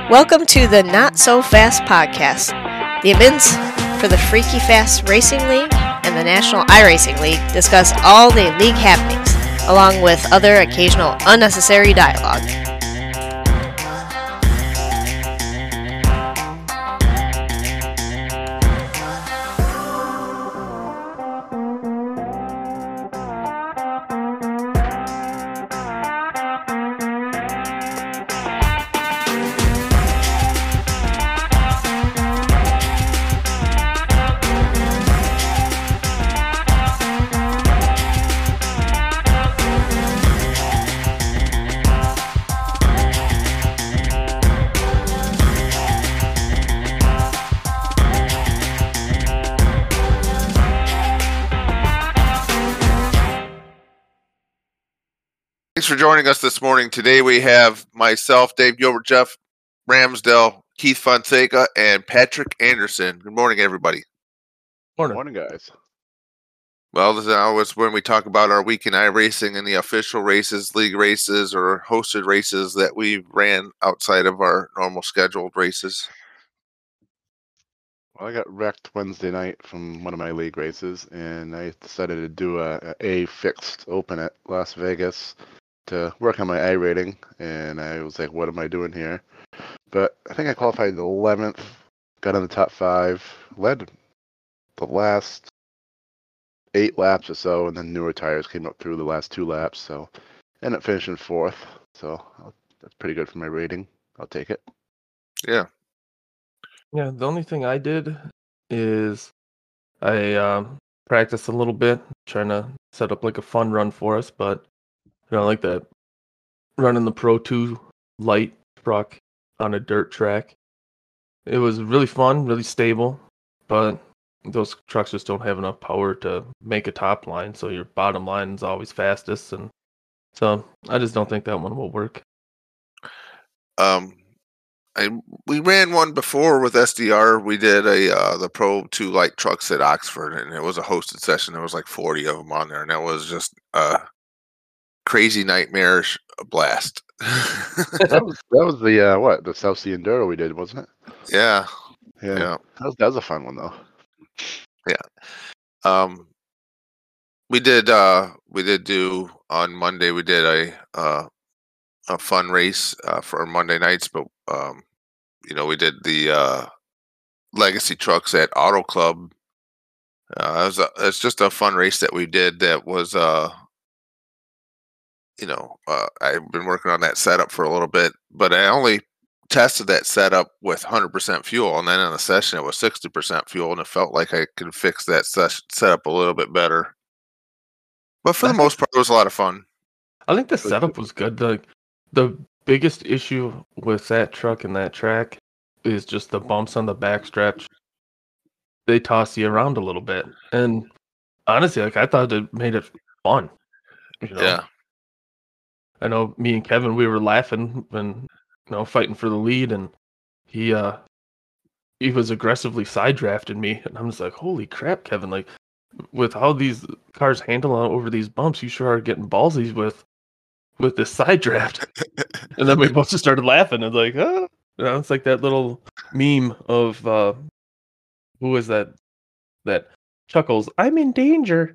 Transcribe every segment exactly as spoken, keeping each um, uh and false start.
Welcome to the Not So Fast podcast. The admins for the Freaky Fast Racing League and the National iRacing League discuss all the league happenings, along with other occasional unnecessary dialogue. Thanks for joining us this morning. Today we have myself, Dave Gilbert, Jeff Ramsdell, Keith Fonseca, and Patrick Anderson. Good morning, everybody. Morning, morning guys. Well, this is always when we talk about our week in iRacing and the official races, league races, or hosted races that we ran outside of our normal scheduled races. Well, I got wrecked Wednesday night from one of my league races, and I decided to do a, a A fixed open at Las Vegas to work on my I rating, and I was like, what am I doing here? But I think I qualified the eleventh, got in the top five, led the last eight laps or so, and then newer tires came up through the last two laps, so ended up finishing fourth. So I'll, that's pretty good for my rating. I'll take it. Yeah. Yeah, the only thing I did is I um, practiced a little bit, trying to set up like a fun run for us, but you know, like that running the Pro two light truck on a dirt track. It was really fun, really stable, but those trucks just don't have enough power to make a top line, so your bottom line is always fastest, and so I just don't think that one will work. Um, I we ran one before with S D R. We did a uh, the Pro two light trucks at Oxford, and it was a hosted session. There was like forty of them on there, and that was just a crazy nightmarish blast. that was that was the uh, what the South Sea Enduro we did, wasn't it? Yeah, yeah. yeah. That was, that was a fun one though. Yeah. Um, we did uh we did do on Monday. We did a uh a fun race uh, for Monday nights, but um, you know, we did the uh legacy trucks at Auto Club. Uh, it was a, it's just a fun race that we did. That was uh. You know, uh, I've been working on that setup for a little bit, but I only tested that setup with one hundred percent fuel, and then in the session it was sixty percent fuel, and it felt like I could fix that ses- setup a little bit better. But for the most part, it was a lot of fun. I think the setup was good. The the biggest issue with that truck and that track is just the bumps on the backstretch. They toss you around a little bit, and honestly, like I thought it made it fun. You know? Yeah. I know me and Kevin, we were laughing and you know fighting for the lead, and he uh he was aggressively side drafting me, and I'm just like, holy crap, Kevin! Like with how these cars handle over these bumps, you sure are getting ballsy with with this side draft. And then we both just started laughing and like, oh, you know, it's like that little meme of uh who is that that chuckles, I'm in danger.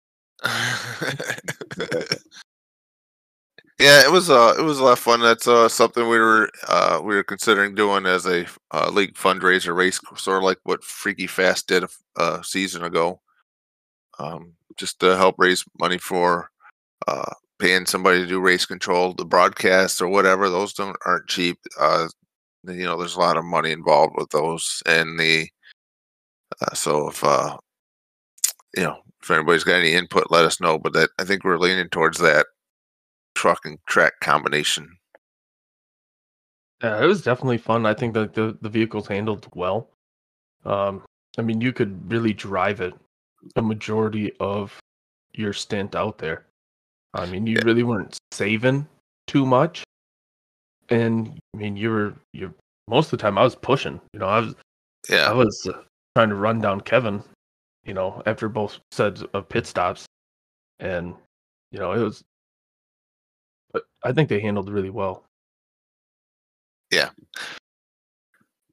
Yeah, it was uh, it was a lot of fun. That's uh, something we were uh, we were considering doing as a uh, league fundraiser race, sort of like what Freaky Fast did a, a season ago, um, just to help raise money for uh, paying somebody to do race control, the broadcast or whatever. Those don't aren't cheap. Uh, you know, there's a lot of money involved with those, and the uh, so if uh, you know if anybody's got any input, let us know. But that I think we're leaning towards that truck and track combination. Yeah, it was definitely fun. I think that the, the vehicles handled well. Um, I mean, you could really drive it a majority of your stint out there. I mean, you Yeah. really weren't saving too much. And I mean, you were you most of the time I was pushing. You know, I was Yeah, I was uh, trying to run down Kevin. You know, after both sets of pit stops, and you know it was. But I think they handled really well. yeah.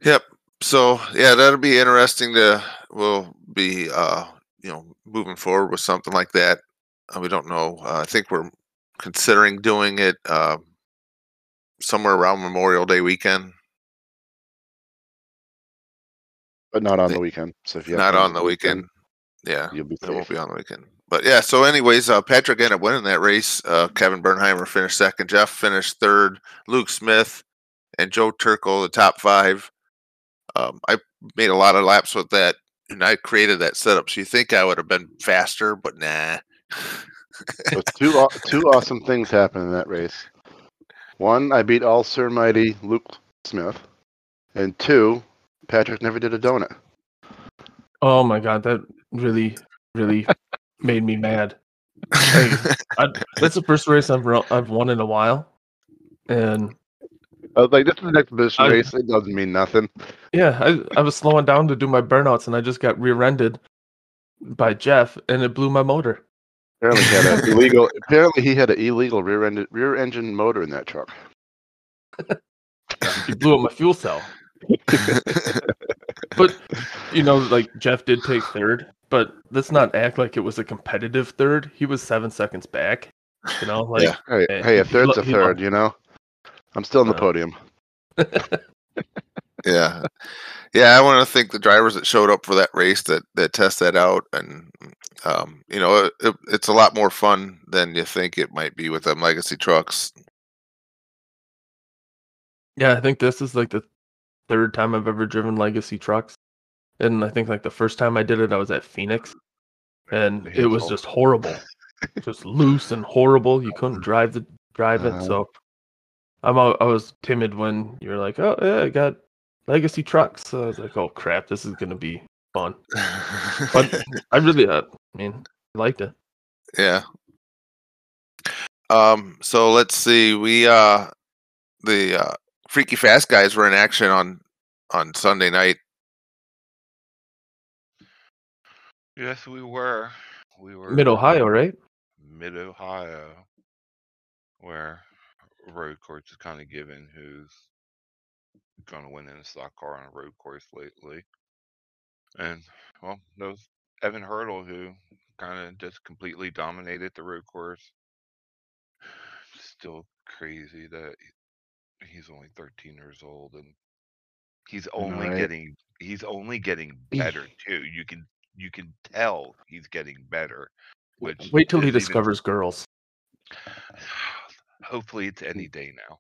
Yep. So yeah, that'll be interesting to. We'll be uh, you know moving forward with something like that. Uh, we don't know. Uh, I think we're considering doing it uh, somewhere around Memorial Day weekend. but not on They- the weekend. So if you have Not plans on the weekend. Yeah, you'll be it won't safe. be on the weekend. But yeah, so anyways, uh, Patrick ended up winning that race. Uh, Kevin Bernheimer finished second. Jeff finished third. Luke Smith and Joe Turkel, the top five. Um, I made a lot of laps with that, and I created that setup. So you think I would have been faster, but nah. So two aw- two awesome things happened in that race. One, I beat all Sir Mighty Luke Smith, and two, Patrick never did a donut. Oh my god, that really, really made me mad. Like, I, that's the first race I've ro- I've won in a while, and I was like, this is an exhibition I- race. It doesn't mean nothing. yeah, I I was slowing down to do my burnouts, and I just got rear-ended by Jeff, and it blew my motor. Apparently, he had an illegal. Apparently, he had an illegal rear ended rear engine motor in that truck. He blew up my fuel cell. But you know, like Jeff did take third, but let's not act like it was a competitive third. He was seven seconds back. You know, like Yeah. Hey, eh, hey, a he third's lo- a he third. You know, I'm still on the Uh, podium. Yeah, yeah. I want to thank the drivers that showed up for that race that that test that out, and um, you know, it, it, it's a lot more fun than you think it might be with them legacy trucks. Yeah, I think this is like the third time I've ever driven legacy trucks. And I think like the first time I did it, I was at Phoenix, and it was Handful. just horrible, just loose and horrible. You couldn't drive the drive it. Uh, So I'm al- I was timid when you were like, "Oh yeah, I got legacy trucks." So I was like, "Oh crap, this is gonna be fun." But I really, uh, I mean, I liked it. Yeah. Um. So let's see. We uh the uh, Freaky Fast guys were in action on on Sunday night. Yes, we were. We were Mid Ohio, right? Mid Ohio, where road course is kind of given who's going to win in a stock car on a road course lately. And well, those Evan Hurdle, who kind of just completely dominated the road course. Still crazy that he's only thirteen years old and he's I know, only right? getting he's only getting better too. You can you can tell he's getting better. Which Wait till he is even discovers girls. hopefully it's any day now.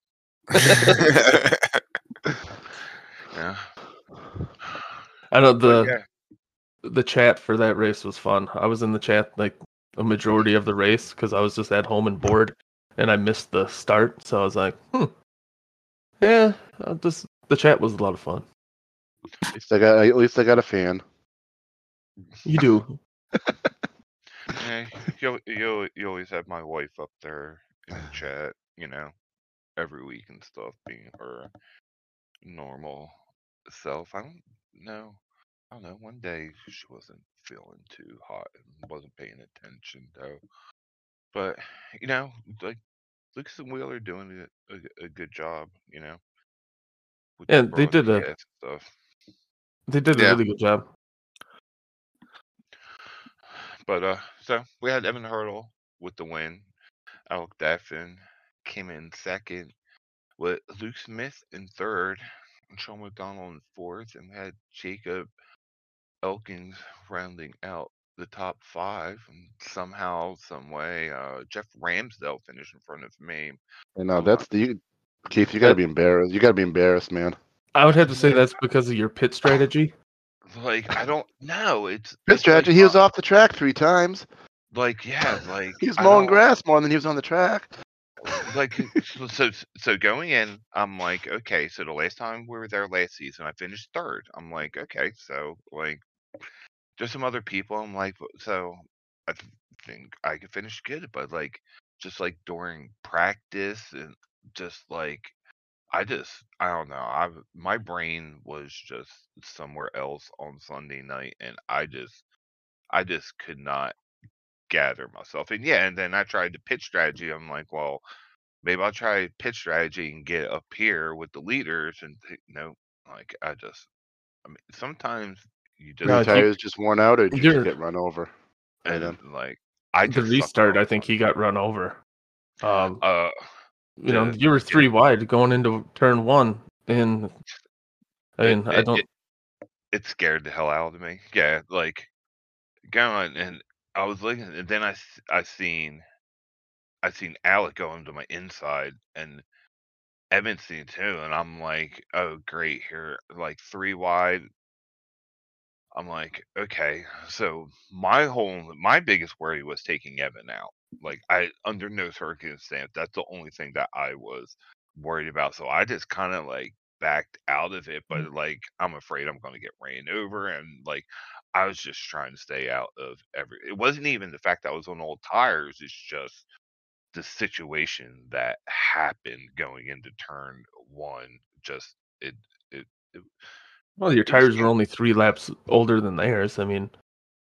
Yeah. I know But the yeah, the chat for that race was fun. I was in the chat like a majority of the race because I was just at home and bored, and I missed the start. So I was like, hmm, yeah, uh, this the chat was a lot of fun. At least I got at least I got a fan. You do. yeah you, you, you always have my wife up there in the chat, you know, every week and stuff, being her normal self. I don't know. I don't know. One day she wasn't feeling too hot and wasn't paying attention though. But you know, like Lucas and Wheeler doing a, a, a good job, you know, with Yeah, the they did a broadcast stuff. they did a Yeah. really good job. But uh, so we had Evan Hurdle with the win. Alec Daffin came in second, with Luke Smith in third, and Sean McDonald in fourth, and we had Jacob Elkins rounding out the top five. And somehow, some way, uh, Jeff Ramsdale finished in front of me. And uh, Who that's the you, Keith. You gotta That- be embarrassed. You gotta be embarrassed, man. I would have to say that's because of your pit strategy. Like I don't know. It's His it's strategy. Like, He was uh, off the track three times. like yeah, like He was I mowing don't- grass more than he was on the track. like so, so so going in, I'm like, okay, so the last time we were there last season, I finished third. I'm like, okay, so like there's some other people. I'm like, so I th- think I could finish good, but like just like during practice and just like I just I don't know. I my brain was just somewhere else on Sunday night, and I just I just could not gather myself. And yeah, and then I tried the pitch strategy. I'm like, well, maybe I'll try pitch strategy and get up here with the leaders, and you know, Like I just, I mean, sometimes you just Are No, the he- tires just worn out, or did you You're- just get run over by and them? like I the just suck restart, off. I think he got run over. Um, Uh, you know, the- you were yeah. three wide going into turn one, and I It- mean, I it- don't. It, it scared the hell out of me. Yeah, like going and I was looking, and then I s- I seen I seen Alec go into my inside, and Evan seen too, and I'm like, oh great, here like three wide. I'm like, okay, so my whole my biggest worry was taking Evan out. Like I under no circumstance, that's the only thing that I was worried about. So I just kind of like backed out of it, but like I'm afraid I'm going to get ran over, and like I was just trying to stay out of every. It wasn't even the fact that I was on old tires. It's just the situation that happened going into turn one. Just it it. it Well, your it was tires were only three laps older than theirs. I mean,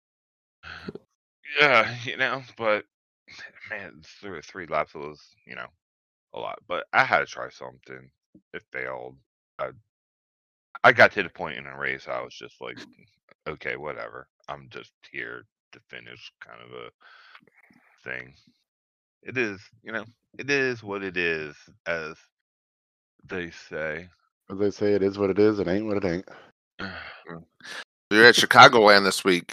Yeah, you know, but man, through three laps was, you know, a lot. But I had to try something. It failed. I I got to the point in a race I was just like, okay, whatever. I'm just here to finish, kind of a thing. It is, you know, it is what it is, as they say. As they say, it is what it is. It ain't what it ain't. You're at Chicagoland this week.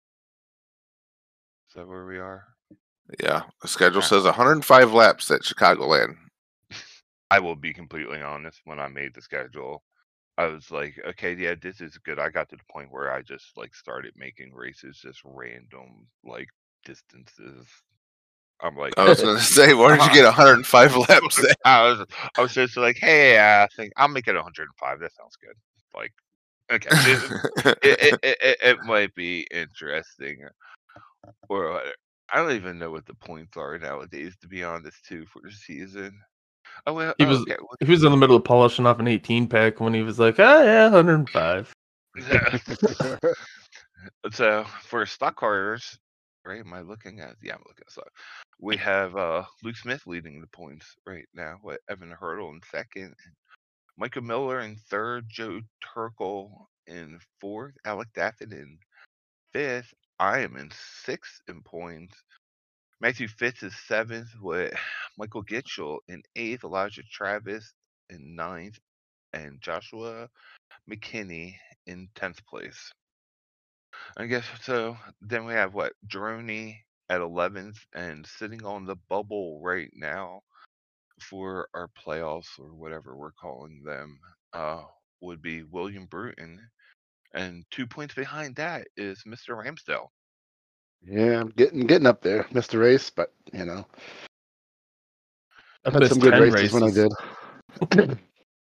Is that where we are? Yeah, the schedule Ah. says one hundred five laps at Chicagoland. I will be completely honest. When I made the schedule, I was like, okay, yeah, this is good. I got to the point where I just like started making races just random like distances. I'm like, I was gonna say, where did you get one hundred five laps at? I was, I was just like, hey, I think I'll make it one hundred five. That sounds good. Like, okay, it, it, it, it, it might be interesting, or whatever. I don't even know what the points are nowadays, to be honest, too, for the season. Oh well, he oh, was okay. well, he was in the middle of polishing off an eighteen pack when he was like, ah, yeah, one hundred five. So for stock cars, right? Am I looking at? Yeah, I'm looking at stock. We have uh, Luke Smith leading the points right now. What Evan Hurdle in second, Michael Miller in third, Joe Turkel in fourth, Alec Daffin in fifth. I am in sixth in points. Matthew Fitz is seventh with Michael Gitchell in eighth, Elijah Travis in ninth, and Joshua McKinney in tenth place. I guess so. Then we have what? Droney at eleventh and sitting on the bubble right now for our playoffs or whatever we're calling them uh, would be William Bruton. And two points behind that is Mister Ramsdale. Yeah, I'm getting getting up there. Missed a race, but you know, I've had missed some good ten races, when I races. did.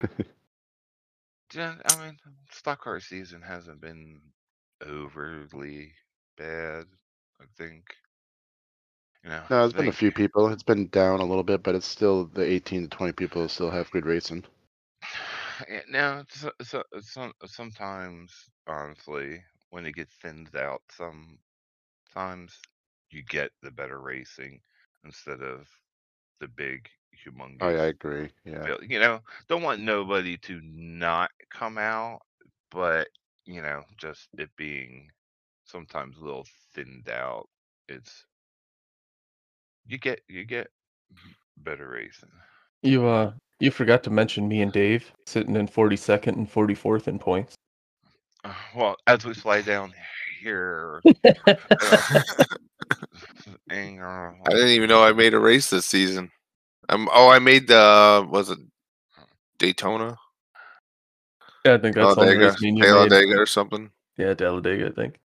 Yeah, I mean, stock car season hasn't been overly bad, I think. You know, No, there's been a like, few people. It's been down a little bit, but it's still the eighteen to twenty people still have good racing. yeah, now so, so, some sometimes honestly when it gets thinned out, sometimes you get the better racing instead of the big humongous. I, I agree. Yeah. field. You know, don't want nobody to not come out, but you know, just it being sometimes a little thinned out. It's you get you get better racing. You uh, you forgot to mention me and Dave sitting in forty-second and forty-fourth in points. Uh, well, as we slide down here, and, uh, I didn't even know I made a race this season. Um, oh, I made the was it Daytona, Yeah, I think that's the only Talladega, race me and you made. Talladega or something. Yeah, Talladega, I think.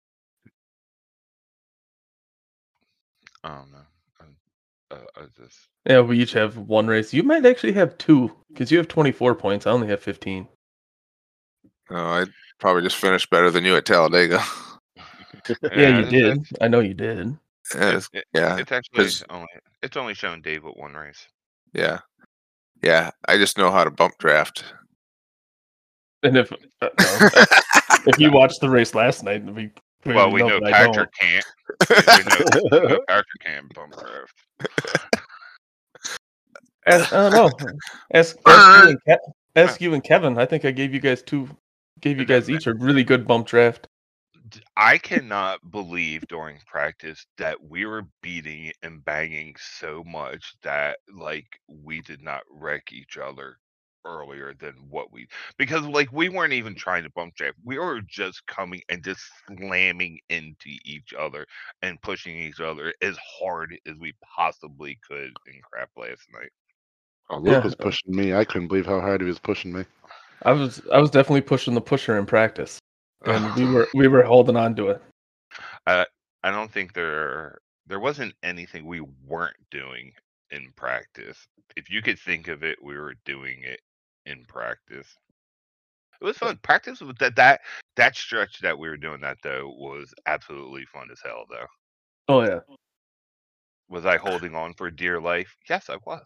I don't know. I, uh, I just Yeah, we each have one race. You might actually have two because you have twenty-four points. I only have fifteen. Oh, I probably just finished better than you at Talladega. Yeah, you it's- did. it's- I know you did. Yeah, It's, it- yeah, it's actually 'cause- only it's only shown Dave with one race. yeah, yeah. I just know how to bump draft. And if uh, no, if you watched the race last night, we clearly Well, we know that I don't. Patrick can't. we, know, we know Patrick can't bump draft. Ask, I don't know. Ask, ask, me and Ke- ask you and Kevin. I think I gave you guys two, gave you guys each a really good bump draft. I cannot believe during practice that we were beating and banging so much that like we did not wreck each other earlier than what we because like we weren't even trying to bump draft. We were just coming and just slamming into each other and pushing each other as hard as we possibly could in crap last night. Oh, Luke Yeah. was pushing me. I couldn't believe how hard he was pushing me. I was I was definitely pushing the pusher in practice, and we were we were holding on to it. I I don't think there there wasn't anything we weren't doing in practice. If you could think of it, we were doing it in practice. It was fun. Practice was that that that stretch that we were doing that though was absolutely fun as hell though. Oh yeah. Was I holding on for dear life? Yes, I was.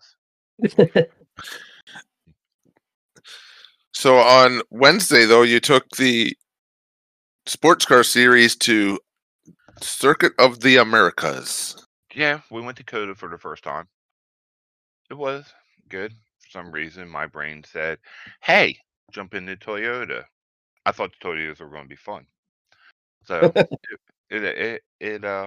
So on Wednesday, though, you took the sports car series to Circuit of the Americas. Yeah, we went to COTA for the first time. It was good. For some reason, my brain said, "Hey, jump into Toyota." I thought the Toyotas were going to be fun. So it, it it it uh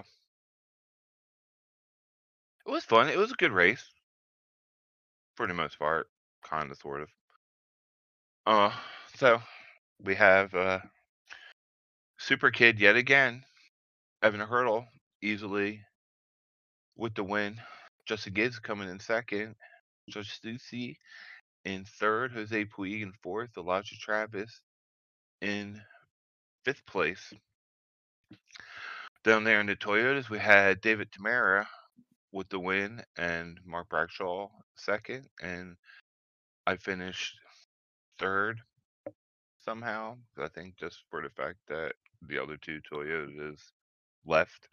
it was fun. It was a good race for the most part, kind of, sort of. Uh, so we have uh Super Kid yet again, Evan Hurdle easily with the win. Justin Gibbs coming in second. Josh Stussy in third. Jose Puig in fourth. Elijah Travis in fifth place. Down there in the Toyotas, we had David Tamara with the win and Mark Bradshaw second, and I finished third somehow. I think just for the fact that the other two Toyotas left.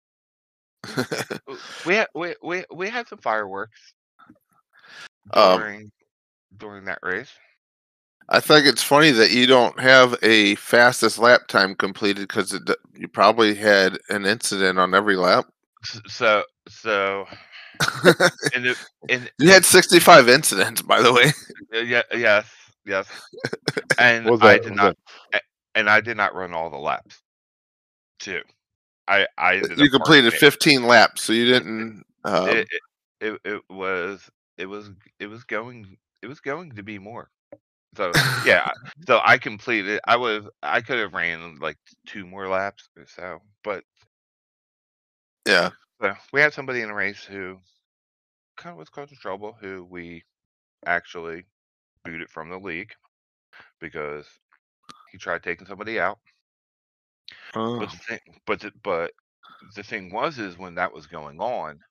we had we we we had some fireworks Um, during during that race. I think it's funny that you don't have a fastest lap time completed because you probably had an incident on every lap. S- So so in the, in You had sixty-five incidents, by the way. Uh, yeah, yes, yes. And What was I that? did Was not, that- a- and I did not run all the laps. Too. I I ended You up completed parking it. fifteen laps, so you didn't. Um, It, it it it was it was it was going it was going to be more. So yeah, so I completed. I was I could have ran like two more laps or so, but yeah. so we had somebody in the race who kind of was causing trouble, who we actually booted from the league because he tried taking somebody out. Oh. But the thing, but the, but the thing was, is when that was going on,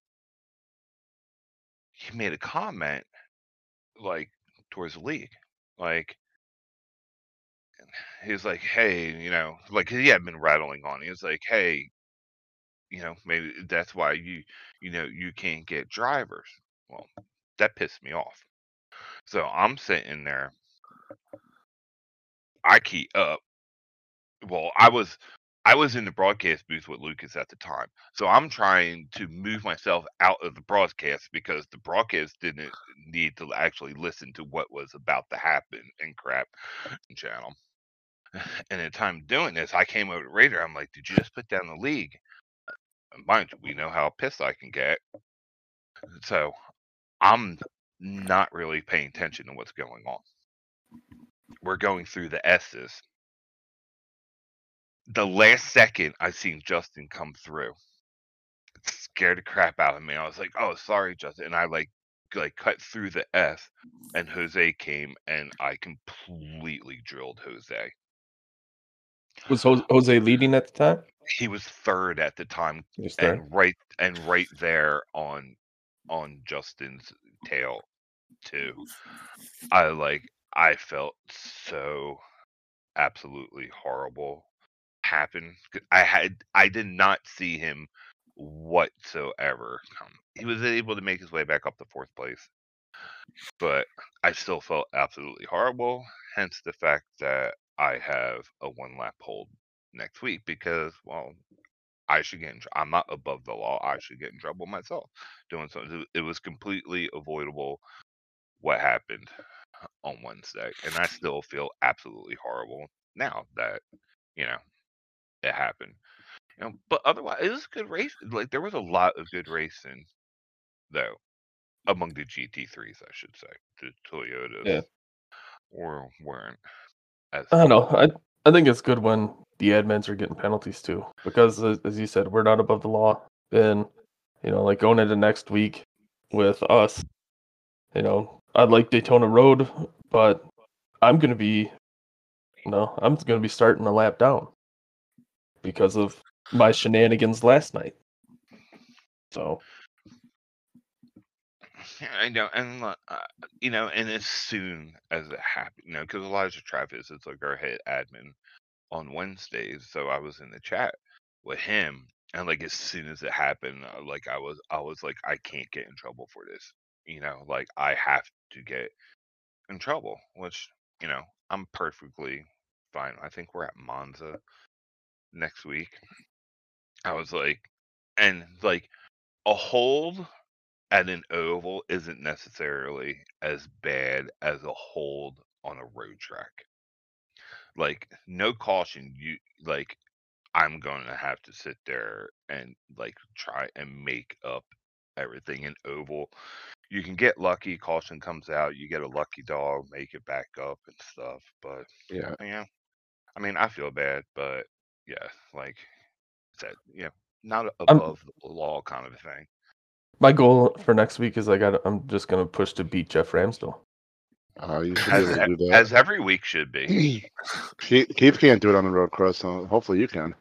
he made a comment like towards the league, like he was like, "Hey, you know, like he had been rattling on. He was like, "Hey, you know, maybe that's why you, you know, you can't get drivers." Well, that pissed me off. So I'm sitting there. I key up. Well, I was I was in the broadcast booth with Lucas at the time. So I'm trying to move myself out of the broadcast because the broadcast didn't need to actually listen to what was about to happen in crap channel. And at the time doing this, I came over to Raider. I'm like, "Did you just put down the league?" Mind you, we know how pissed I can get. So I'm not really paying attention to what's going on. We're going through the S's. The last second I seen Justin come through, it scared the crap out of me. I was like, "Oh, sorry, Justin," and I like like cut through the S, and Jose came, and I completely drilled Jose. Was Jose, Jose leading at the time? He was third at the time, He was third. and right and right there on on Justin's tail too. I like I felt so absolutely horrible happen. 'Cause I had I did not see him whatsoever come. He was able to make his way back up to fourth place, but I still felt absolutely horrible. Hence the fact that I have a one lap hold next week because, well, I should get in. tr- I'm not above the law. I should get in trouble myself doing something. It was completely avoidable what happened. on Wednesday, and I still feel absolutely horrible now that you know it happened. You know, but otherwise, it was a good race. Like there was a lot of good racing, though, among the G T threes, I should say. The Toyotas Yeah. or weren't as I don't know. fun. I I think it's good when the admins are getting penalties too, because as, as you said, we're not above the law. And you know, like going into next week with us, you know, I'd like Daytona Road, but I'm gonna be, you know, I'm gonna be starting a lap down because of my shenanigans last night. So I know, and uh, you know, and as soon as it happened, you know, because Elijah Travis is like our head admin on Wednesdays, so I was in the chat with him, and like as soon as it happened, uh, like I was, I was like, I can't get in trouble for this, you know, like I have to get in trouble, which you know, I'm perfectly fine. I think we're at Monza next week. I was like, and like a hold at an oval isn't necessarily as bad as a hold on a road track. Like no caution, you like I'm going to have to sit there and like try and make up everything in oval. You can get lucky, caution comes out, you get a lucky dog, make it back up and stuff. But Yeah. yeah, I mean, I feel bad, but yeah, like I said, yeah, not I'm, above the law kind of a thing. my goal for next week is I got. I'm just gonna push to beat Jeff Ramsdell. Uh, you should be As able to do that. as every week should be. Keith, Keith can't do it on the road course, so hopefully you can.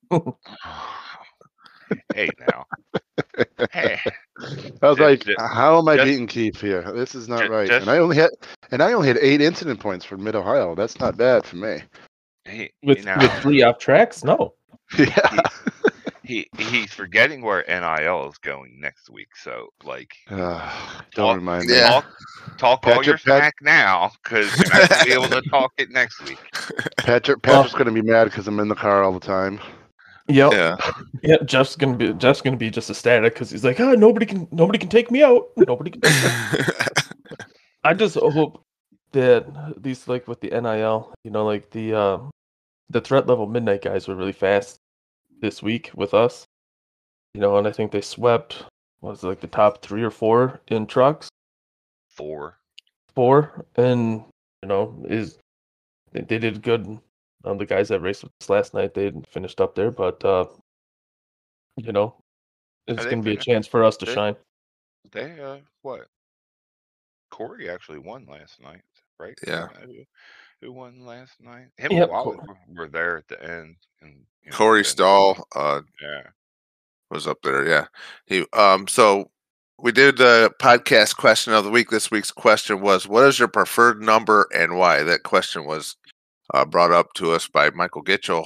Hey now, hey, I was ju- like, ju- how am I just beating Keith here? This is not ju- right. just And I only had, and I only had eight incident points for Mid Ohio. That's not bad for me. he, with you know, with three off tracks, no. Yeah. he he's forgetting where N I L is going next week. So like, Uh, don't talk remind me. Yeah. talk talk all your Patrick, Pat, smack now, because you're not gonna be able to talk it next week. Patrick, Well- Patrick's gonna be mad because I'm in the car all the time. Yep. Yeah. Yep. Jeff's gonna be Jeff's gonna be just ecstatic because he's like, oh, nobody can nobody can take me out. Nobody can. I just hope that these like with the N I L, you know, like the um, the threat level midnight guys were really fast this week with us, you know, and I think they swept what was it, like the top three or four in trucks, Four. four, and you know is they, they did good. Um, the guys that raced with us last night, they finished up there, but uh, you know, it's they gonna be a finished- chance for us to they- shine. They uh what? Corey actually won last night, right? Yeah. Uh, Who, who won last night? Him Yep, and Wallace Cor- were, were there at the end, and you know, Corey then- Stahl uh, Yeah. was up there. Yeah. He um. So we did the podcast question of the week. This week's question was, "What is your preferred number and why?" That question was uh, brought up to us by Michael Gitchell.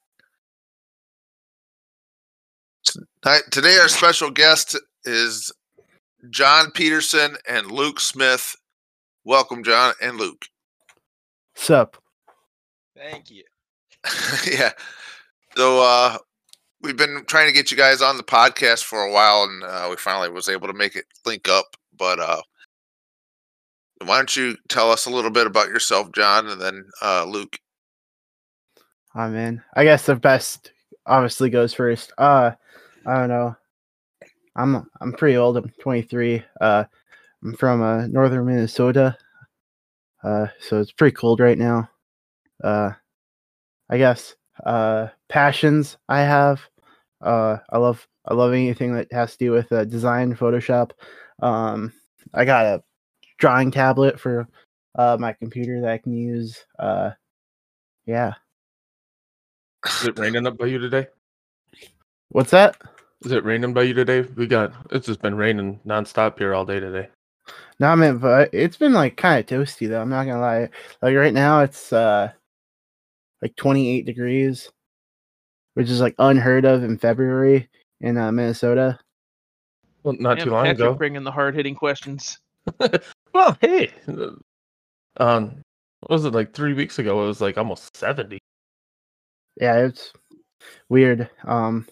Tonight, today, our special guest is John Peterson and Luke Smith. Welcome, John and Luke. Sup? Thank you. Yeah. So uh, we've been trying to get you guys on the podcast for a while, and uh, we finally was able to make it link up. But uh, why don't you tell us a little bit about yourself, John, and then uh, Luke? I'm in. I guess the best obviously goes first. Uh, I don't know. I'm I'm pretty old. I'm twenty-three. Uh, I'm from uh, northern Minnesota. Uh, so it's pretty cold right now. Uh, I guess. Uh, passions I have. Uh, I love I love anything that has to do with uh, design, Photoshop. Um, I got a drawing tablet for uh, my computer that I can use. Uh, yeah. Is it raining up by you today? What's that? Is it raining by you today? We got it's just been raining nonstop here all day today. No, I mean, but it's been like kind of toasty though. I'm not gonna lie. Like right now, it's uh like twenty-eight degrees, which is like unheard of in February in uh, Minnesota. Well, not Yeah, too but long Patrick ago. bringing the hard hitting questions. Well, hey, um, what was it like three weeks ago? It was like almost seventy. Yeah, it's weird. Um,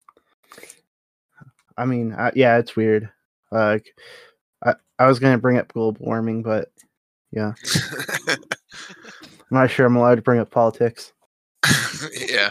I mean, uh, yeah, it's weird. Like, I I was gonna bring up global warming, but Yeah. I'm not sure I'm allowed to bring up politics. yeah.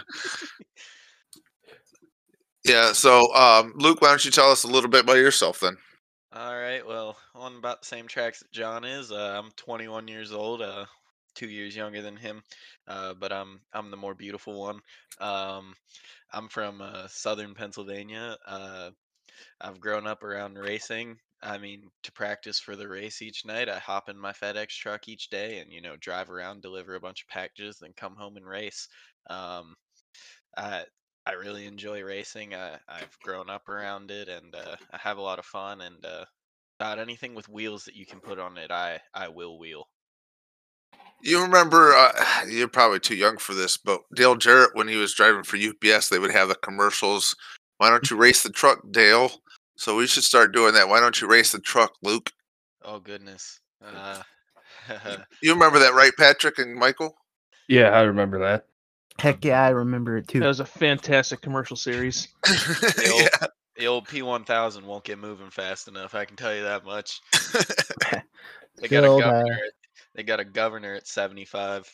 Yeah. So, um, Luke, why don't you tell us a little bit about yourself then? All right. Well, on about the same tracks that John is. Uh, I'm twenty-one years old. Uh, two years younger than him. Uh, but I'm I'm the more beautiful one. Um, I'm from uh, southern Pennsylvania. Uh, I've grown up around racing. I mean, to practice for the race each night, I hop in my FedEx truck each day and, you know, drive around, deliver a bunch of packages, then come home and race. Um, I I really enjoy racing. I, I've grown up around it, and uh, I have a lot of fun. And uh, about anything with wheels that you can put on it, I I will wheel. You remember, uh, you're probably too young for this, but Dale Jarrett, when he was driving for U P S, they would have the commercials. Why don't you race the truck, Dale? So we should start doing that. Why don't you race the truck, Luke? Oh goodness. Uh, You remember that, right, Patrick and Michael? Yeah, I remember that. Heck yeah, I remember it too. That was a fantastic commercial series. the old, yeah. the old P one thousand won't get moving fast enough. I can tell you that much. They got a Killed, governor. uh, At, they got a governor at seventy-five.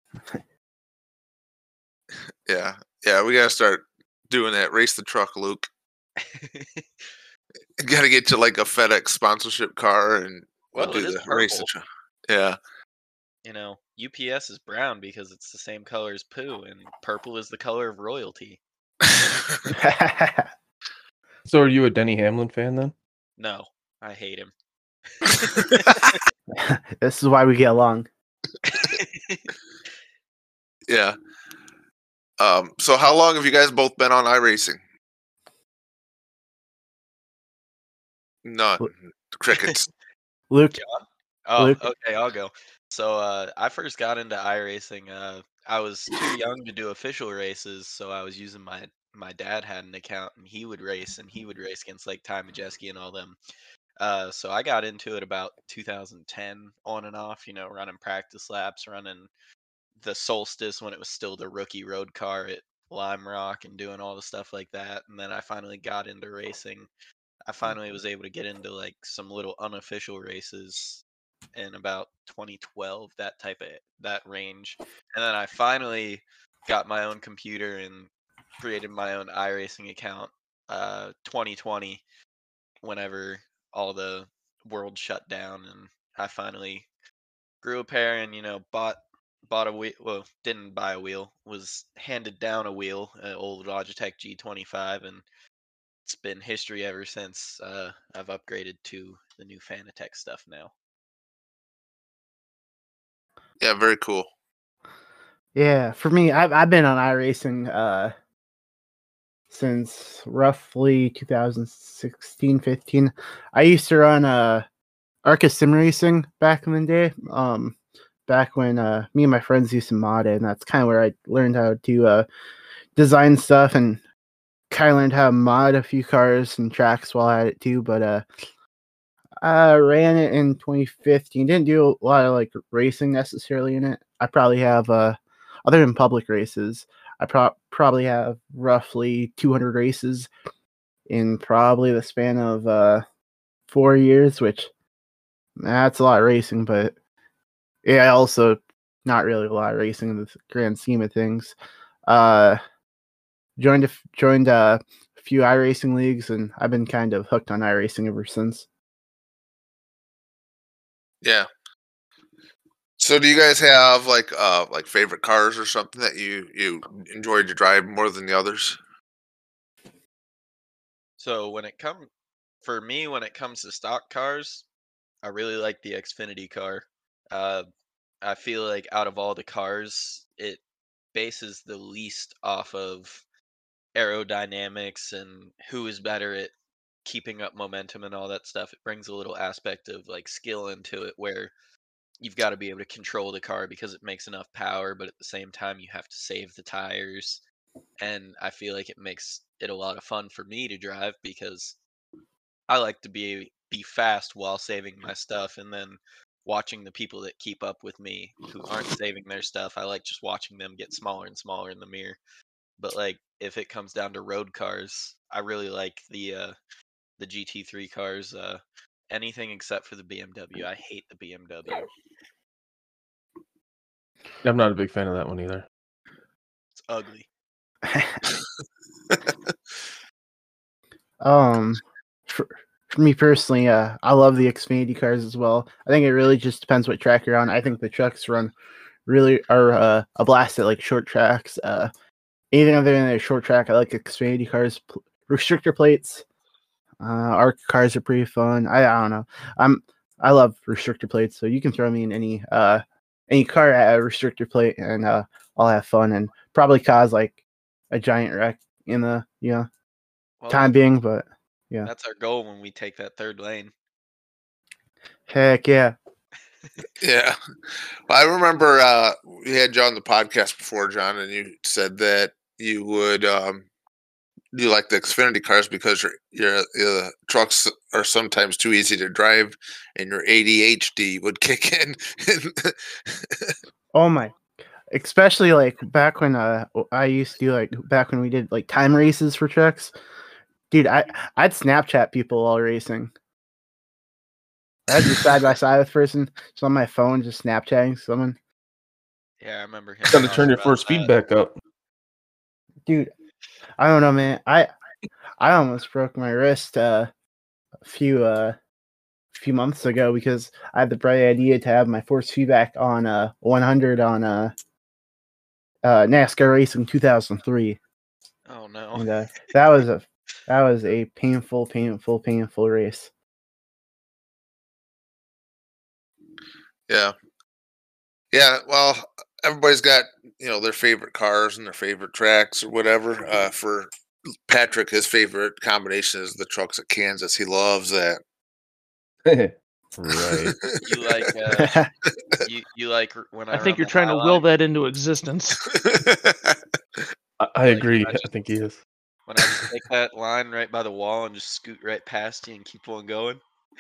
yeah. Yeah, we got to start doing that. Race the truck, Luke. Got to get to like a FedEx sponsorship car and we'll Well, do it is the race the purple. truck. Yeah. You know, U P S is brown because it's the same color as poo, and purple is the color of royalty. So are you a Denny Hamlin fan then? No, I hate him. This is why we get along. yeah. Um, so how long have you guys both been on iRacing? None. Crickets. Luke, Oh, Luke? okay, I'll go. So uh, I first got into iRacing. Uh, I was too young to do official races, so I was using my my dad had an account, and he would race, and he would race against like Ty Majeski and all them. Uh, so I got into it about two thousand ten, on and off. You know, running practice laps, running the Solstice when it was still the rookie road car at Lime Rock, and doing all the stuff like that. And then I finally got into racing. I finally was able to get into like some little unofficial races in about twenty twelve, that type of that range. And then I finally got my own computer and created my own iRacing account uh twenty twenty, whenever all the world shut down, and I finally grew a pair and, you know, bought bought a wheel. Well, didn't buy a wheel, was handed down a wheel, an old Logitech G twenty-five, and it's been history ever since. uh I've upgraded to the new Fanatec stuff now. Yeah, very cool. Yeah, for me, I've I've been on iRacing uh since roughly two thousand sixteen, fifteen. I used to run uh Arca Sim Racing back in the day. Um, back when uh me and my friends used to mod it, and that's kind of where I learned how to uh design stuff and kind of learned how to mod a few cars and tracks while I had it too. But uh, I ran it in twenty fifteen. Didn't do a lot of like racing necessarily in it. I probably have uh other than public races, I pro- probably have roughly two hundred races in probably the span of uh four years, which that's a lot of racing, but yeah, also not really a lot of racing in the grand scheme of things. Uh, joined a f- joined a few iRacing leagues, and I've been kind of hooked on iRacing ever since. Yeah. So do you guys have like uh like favorite cars or something that you you enjoy to drive more than the others? So when it comes for me, when it comes to stock cars, I really like the Xfinity car. Uh, I feel like out of all the cars, it bases the least off of aerodynamics and who is better at keeping up momentum and all that stuff. It brings a little aspect of like skill into it, where you've got to be able to control the car because it makes enough power, but at the same time you have to save the tires. And I feel like it makes it a lot of fun for me to drive because I like to be be fast while saving my stuff, and then watching the people that keep up with me who aren't saving their stuff, I like just watching them get smaller and smaller in the mirror. But like if it comes down to road cars, I really like the uh the G T three cars, uh anything except for the B M W. I hate the B M W. I'm not a big fan of that one either. It's ugly. um, for, for me personally, uh, I love the Xfinity cars as well. I think it really just depends what track you're on. I think the trucks run really are uh, a blast at like short tracks. Uh, anything other than a short track, I like Xfinity cars. Pl- restrictor plates. Uh, our cars are pretty fun. I, I don't know. I'm I love restrictor plates, so you can throw me in any uh any car at a restrictor plate, and uh, I'll have fun and probably cause like a giant wreck in the you know Well, time that's, being. But yeah, that's our goal when we take that third lane. heck yeah. Yeah. Well, I remember uh, we had you on the podcast before, John, and you said that you would um, you like the Xfinity cars because your your uh, trucks are sometimes too easy to drive, and your A D H D would kick in. Oh my. Especially like back when uh I used to do like back when we did like time races for trucks. Dude, I I'd Snapchat people while racing. I'd be side by side with a person, just on my phone, just Snapchatting someone. Yeah, I remember him. Got to talking turn your about force that. feedback up. Dude, I don't know, man. I I almost broke my wrist uh, a few uh few months ago because I had the bright idea to have my force feedback on uh one hundred on uh, uh NASCAR Racing two thousand three, Oh no. and uh, that was a that was a painful, painful, painful race. Yeah. Yeah. Well, everybody's got, you know, their favorite cars and their favorite tracks or whatever. Uh, for Patrick, his favorite combination is the trucks at Kansas. He loves that. Right. You like uh you you like r- when I, I think run you're the trying to Highline? will that into existence. I, I Like, agree. I I think he is. When I just take that line right by the wall and just scoot right past you and keep on going.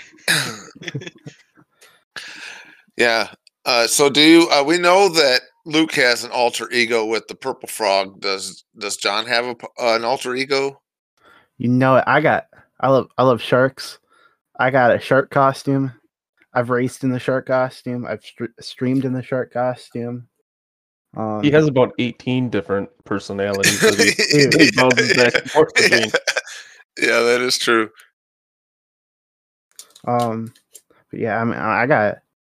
Yeah. Uh, so do you? Uh, we know that Luke has an alter ego with the Purple Frog. Does Does John have a, p- uh, an alter ego? You know it. I got. I love. I love sharks. I got a shark costume. I've raced in the shark costume. I've str- streamed in the shark costume. Um, He has about eighteen different personalities that he, Dude. he bounces back and forth between. Yeah, that is true. um, but yeah, I mean, I got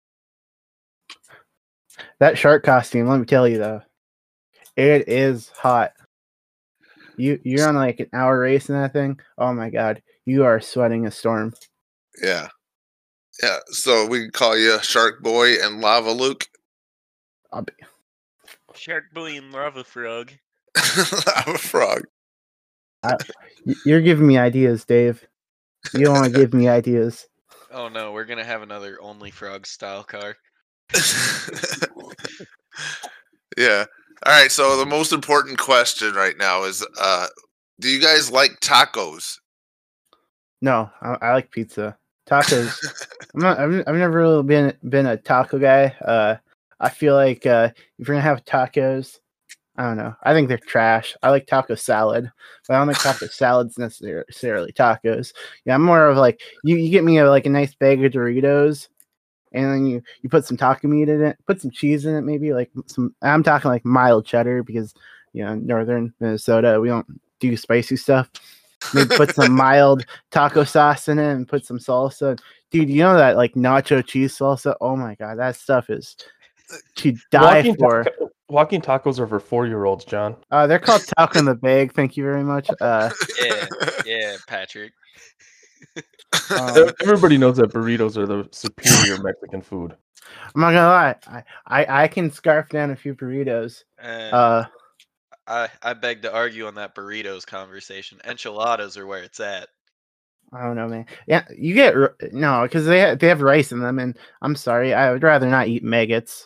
that shark costume. Let me tell you though, it is hot. You you're on like an hour race in that thing. Oh my god, you are sweating a storm. Yeah. Yeah. So we can call you Shark Boy and Lava Luke. I'll be, Shark Boy and Lava Frog. Lava Frog. I, y- you're giving me ideas, Dave. You don't want to give me ideas. Oh no, we're gonna have another Only Frog style car. Yeah. All right. So the most important question right now is: uh, do you guys like tacos? No, I, I like pizza. Tacos. I'm not. I've, I've never really been been a taco guy. Uh, I feel like uh, if you're gonna have tacos, I don't know. I think they're trash. I like taco salad, but I don't think taco salad's necessarily tacos. Yeah, I'm more of like you. You get me a, like a nice bag of Doritos, and then you you put some taco meat in it, put some cheese in it, maybe like some. I'm talking like mild cheddar because you know northern Minnesota we don't do spicy stuff. Maybe put some mild taco sauce in it and put some salsa. Dude, you know that like nacho cheese salsa? Oh my god, that stuff is to die Walking, for. taco, walking tacos are for four year olds, John. Uh, they're called taco in the bag. Thank you very much. Uh, Yeah, yeah, Patrick. um, Everybody knows that burritos are the superior Mexican food. I'm not gonna lie, I, I I can scarf down a few burritos. And Uh, I I beg to argue on that burritos conversation. Enchiladas are where it's at. I don't know, man. Yeah, you get r- no because they ha- they have rice in them, and I'm sorry, I would rather not eat maggots.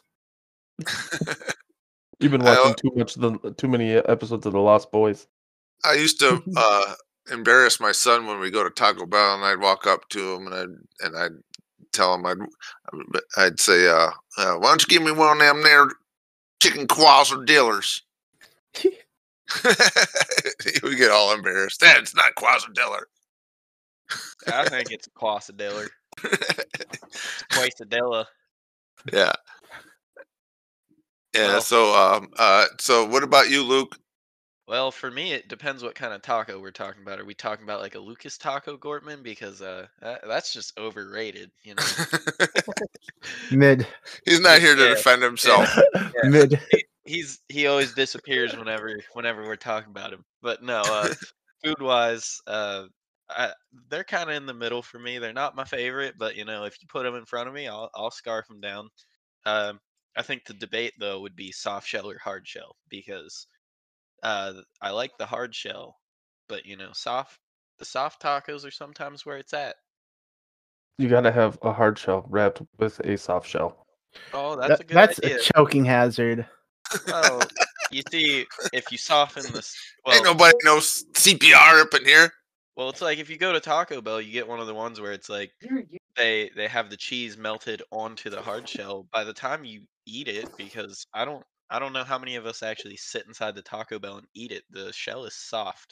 You've been I- watching too much the too many episodes of The Lost Boys. I used to uh, embarrass my son when we go to Taco Bell, and I'd walk up to him and I'd and I'd tell him I'd I'd say, uh, uh, "Why don't you give me one of them there chicken quazzardillers?" He would get all embarrassed. That's not quazzardiller. I think it's a quesadilla. It's quesadilla. Yeah. Yeah. Well- So, um, uh, so what about you, Luke? Well, for me, it depends what kind of taco we're talking about. Are we talking about like a Lucas Taco Gortman? Because uh, that, that's just overrated, you know. Mid. He's not here to Yeah, defend himself. Mid. he, he's he always disappears whenever whenever we're talking about him. But no, uh, food wise, uh, I, they're kind of in the middle for me. They're not my favorite, but you know, if you put them in front of me, I'll I'll scarf them down. Um, I think the debate though would be soft shell or hard shell because uh, I like the hard shell, but you know, soft the soft tacos are sometimes where it's at. You gotta have a hard shell wrapped with a soft shell. Oh, that's That- a good that's idea. a choking hazard. Well, you see, if you soften this, well, Ain't nobody knows C P R up in here. well, it's like if you go to Taco Bell, you get one of the ones where it's like they they have the cheese melted onto the hard shell. By the time you eat it, because I don't I don't know how many of us actually sit inside the Taco Bell and eat it. The shell is soft,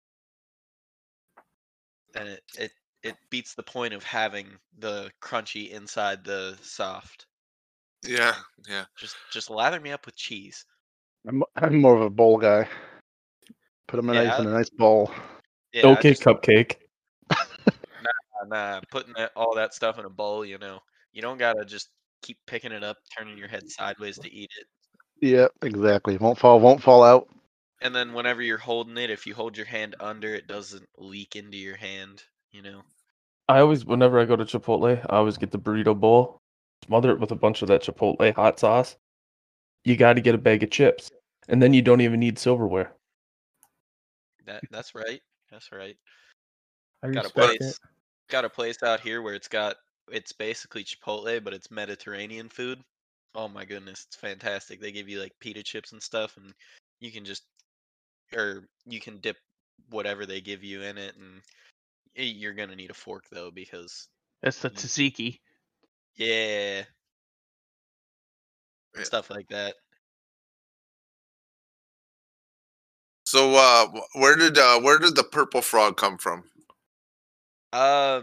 and it it it beats the point of having the crunchy inside the soft. Yeah, yeah. Just just lather me up with cheese. I'm, I'm more of a bowl guy. Put them in, Yeah, nice, I- in a nice bowl. Yeah, I okay, just- cupcake. Nah, nah, putting that, all that stuff in a bowl, you know, you don't gotta just keep picking it up, turning your head sideways to eat it. Yeah, exactly. Won't fall, won't fall out. And then whenever you're holding it, if you hold your hand under, it doesn't leak into your hand, you know. I always, whenever I go to Chipotle, I always get the burrito bowl, smother it with a bunch of that Chipotle hot sauce. You got to get a bag of chips, and then you don't even need silverware. That that's right. That's right. I Got a respect place it. got a place out here where it's got it's basically Chipotle, but it's Mediterranean food. Oh my goodness, it's fantastic. They give you like pita chips and stuff, and you can just or you can dip whatever they give you in it, and y- you're gonna need a fork though because That's the Mm. tzatziki. yeah, Yeah. stuff like that. So, uh, wh- where did uh, where did the purple frog come from? Uh,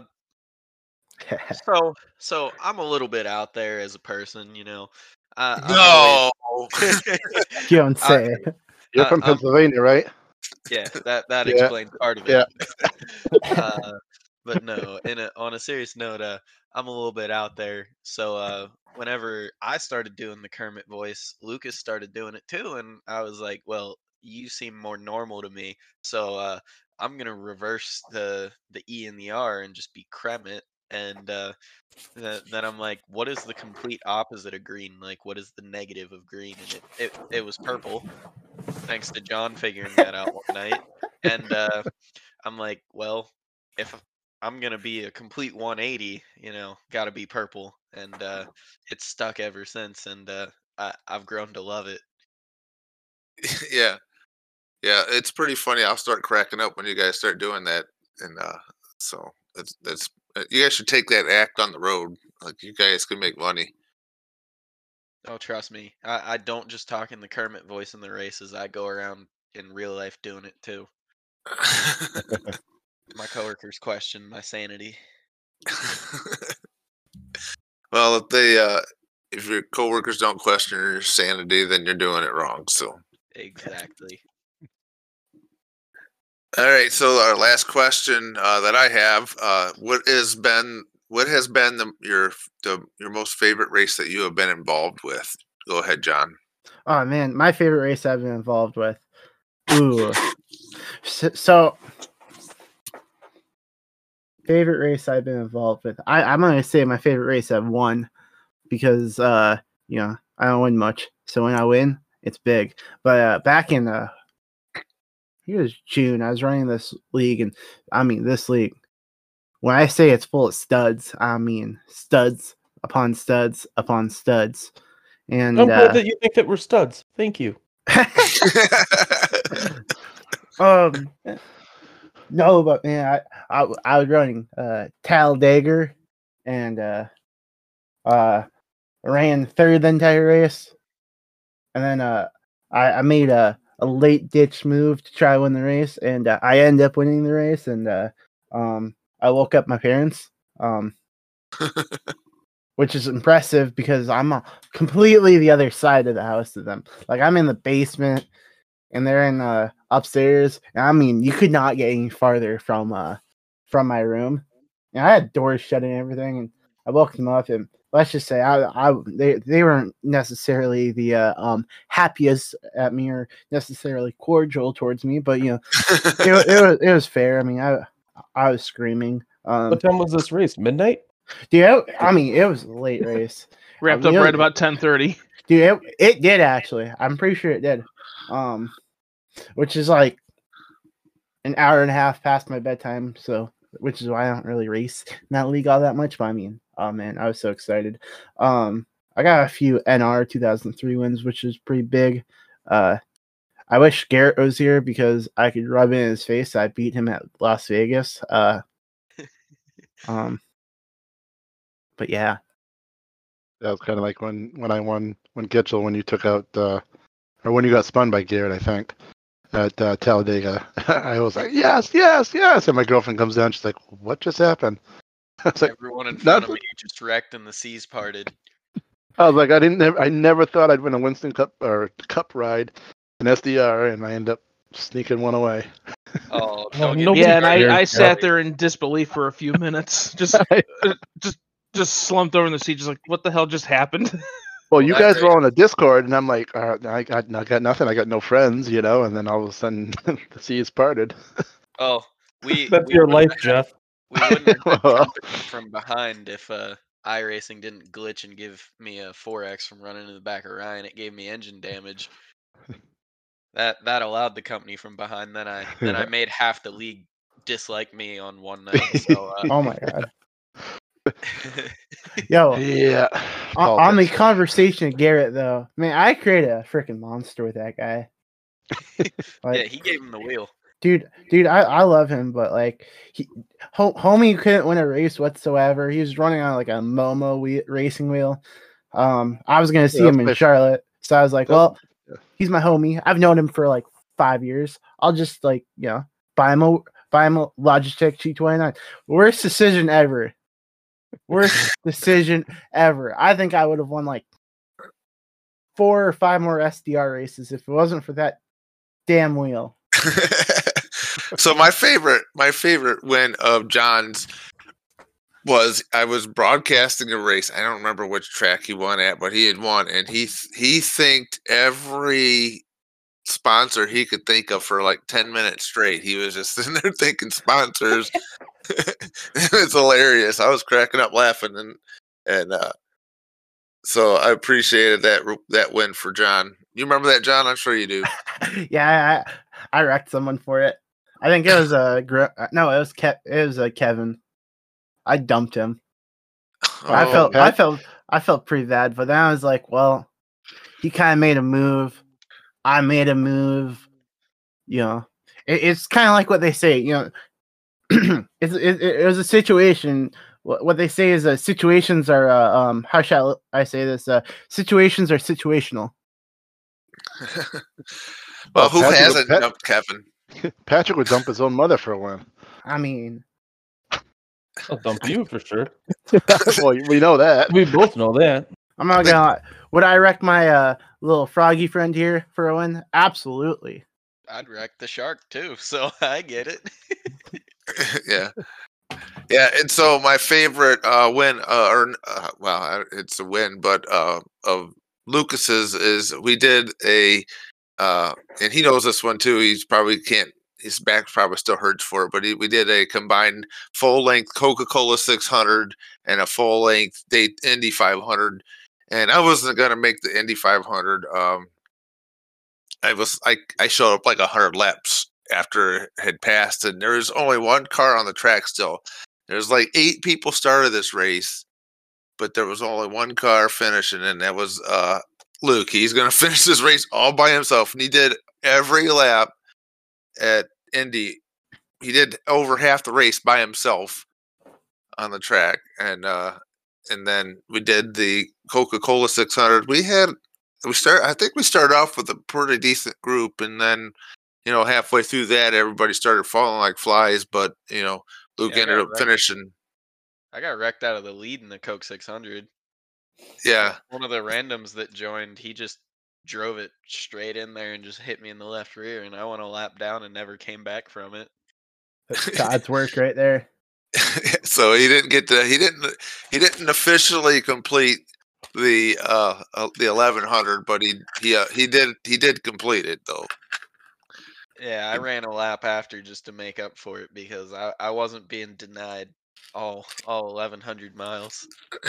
so so I'm a little bit out there as a person, you know. Uh, I'm always- You don't I- say. You're Uh, from um, Pennsylvania, right? Yeah, that that Yeah, explains part of it. yeah. uh, but no, in a, on a serious note, uh, I'm a little bit out there. So uh, whenever I started doing the Kermit voice, Lucas started doing it too, and I was like, "Well, you seem more normal to me, so uh, I'm gonna reverse the the E and the R and just be Kremit." And uh, th- then I'm like, "What is the complete opposite of green? Like, what is the negative of green?" And it it, it was purple. Thanks to John figuring that out one night. And uh, I'm like, well, if I'm gonna be a complete one eighty, you know, gotta be purple. And uh, it's stuck ever since, and uh, I, I've grown to love it. Yeah, yeah. It's pretty funny. I'll start cracking up when you guys start doing that, and uh, so it's that's uh, you guys should take that act on the road. Like you guys can make money. Oh, trust me, I, I don't just talk in the Kermit voice in the races. I go around in real life doing it too. My coworkers question my sanity. Well, if they uh, if your coworkers don't question your sanity, then you're doing it wrong. So, Exactly. all right. So our last question uh, that I have: uh, what has been what has been the, your the, your most favorite race that you have been involved with? Go ahead, John. Oh man, my favorite race I've been involved with. Ooh. So, so favorite race I've been involved with. I, I'm gonna say my favorite race I've won because uh, you know, I don't win much. So when I win, it's big. But uh, back in uh it was June, I was running this league, and I mean this league. When I say it's full of studs, I mean studs upon studs upon studs. And I'm glad uh, that you think that we're studs. Thank you. um, no, but man, I I, I was running uh Talladega, and uh, uh, ran third the entire race, and then uh, I, I made a, a late ditch move to try to win the race, and uh, I ended up winning the race, and uh, um, I woke up my parents. Um, which is impressive because I'm uh, completely the other side of the house to them. Like I'm in the basement, and they're in uh, upstairs. And I mean, you could not get any farther from uh, from my room. And I had doors shut and everything, and I woke them up. And let's just say, I, I they they weren't necessarily the uh, um happiest at me or necessarily cordial towards me, but you know, it, wa- it was it was fair. I mean, I I was screaming. Um, What time was this race? Midnight? dude, it- I mean, it was a late race. Wrapped I mean, up it right was- about ten thirty. Dude, it, it did actually. I'm pretty sure it did. Um, which is like an hour and a half past my bedtime. So, which is why I don't really race in that league all that much. But I mean, oh man, I was so excited. Um, I got a few N R two thousand three wins, which is pretty big. Uh, I wish Garrett was here because I could rub it in his face. I beat him at Las Vegas. Uh, um, but yeah, That was kind of like when, when I won when Gitchell when you took out uh, or when you got spun by Garrett, I think, at uh, Talladega. I was like, yes, yes, yes, and my girlfriend comes down. She's like, what just happened? I was like, Everyone in front of nothing. me just wrecked and the seas parted. I was like, I didn't, I never thought I'd win a Winston Cup or Cup ride, an S D R, and I end up sneaking one away. Oh, Oh, don't get nobody me Yeah, and started. I, I Yeah. sat there in disbelief for a few minutes, just uh, just just slumped over in the seat, just like, what the hell just happened? Well, you that guys were race- on a Discord, and I'm like, uh, I got, I got nothing. I got no friends, you know. And then all of a sudden, the seas parted. Oh, we That's we your wouldn't life, have- Jeff. We wouldn't have had Well. company from behind if uh, iRacing didn't glitch and give me a four X from running in the back of Ryan. It gave me engine damage. That that allowed the company from behind. Then I then I made half the league dislike me on one night. So uh, oh my god, yo. Yeah. On, on the Politics. conversation of Garrett, though, man, I created a freaking monster with that guy. Like, yeah, he gave him the wheel. dude, dude, I, I love him, but like, he, ho- homie couldn't win a race whatsoever. He was running on like a Momo we- racing wheel. Um, I was gonna see Yeah, him in that's- Charlotte, so I was like, that's- well, yeah. he's my homie. I've known him for like five years. I'll just like, you know, buy him a buy him a Logitech G twenty-nine. Worst decision ever. Worst decision ever. I think I would have won like four or five more S D R races if it wasn't for that damn wheel. So my favorite, my favorite win of John's was I was broadcasting a race. I don't remember which track he won at, but he had won, and he he thanked every sponsor he could think of for like ten minutes straight. He was just sitting there thinking sponsors. It's hilarious. I was cracking up laughing, and and uh, so I appreciated that that win for John. You remember that, John? I'm sure you do. Yeah, I, I wrecked someone for it. I think it was a uh, gr- no, it was Ke- it was uh, Kevin. I dumped him. I Oh, felt Pat- I felt I felt pretty bad, but then I was like, well, he kind of made a move. I made a move. You know, it, it's kind of like what they say. You know, it's it, it was a situation. What, what they say is uh, situations are uh, um how shall I say this? Uh, situations are situational. well, who Patrick- hasn't Pat- jumped Kevin? Patrick would dump his own mother for a win. I mean, I'll dump you for sure. Well, we know that. We both know that. I'm not gonna lie. Would I wreck my uh little froggy friend here for a win? Absolutely. I'd wreck the shark too, so I get it. Yeah, yeah. And so my favorite uh, win, uh, or uh, well, I- it's a win, but uh, of Lucas's is we did a, uh, and he knows this one too. He's probably can't. His back probably still hurts for it, but he, we did a combined full length Coca-Cola six hundred and a full length date Indy five hundred. And I wasn't gonna make the Indy five hundred. Um, I was I I showed up like a hundred laps after it had passed, and there was only one car on the track still. There's like eight people started this race, but there was only one car finishing, and that was uh, Luke. He's gonna finish this race all by himself, and he did every lap at Indy. He did over half the race by himself on the track, and uh, and then we did the Coca-Cola six hundred. We had we start. I think we started off with a pretty decent group, and then you know halfway through that, everybody started falling like flies. But you know, Luke Yeah, I ended got up wrecked. finishing. I got wrecked out of the lead in the Coke six hundred. Yeah. One of the randoms that joined, he just drove it straight in there and just hit me in the left rear, and I went a lap down and never came back from it. That's Todd's work right there. So he didn't get to he didn't he didn't officially complete the uh, uh the eleven hundred, but he he uh, he did he did complete it though. Yeah, I ran a lap after just to make up for it because I, I wasn't being denied all all eleven hundred miles.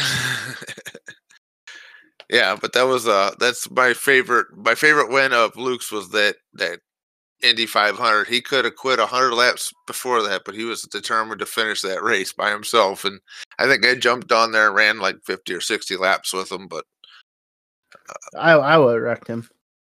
Yeah, but that was uh that's my favorite my favorite win of Luke's was that that Indy five hundred. He could have quit one hundred laps before that, but he was determined to finish that race by himself. And I think I jumped on there and ran like fifty or sixty laps with him, but uh, I I would have wrecked him.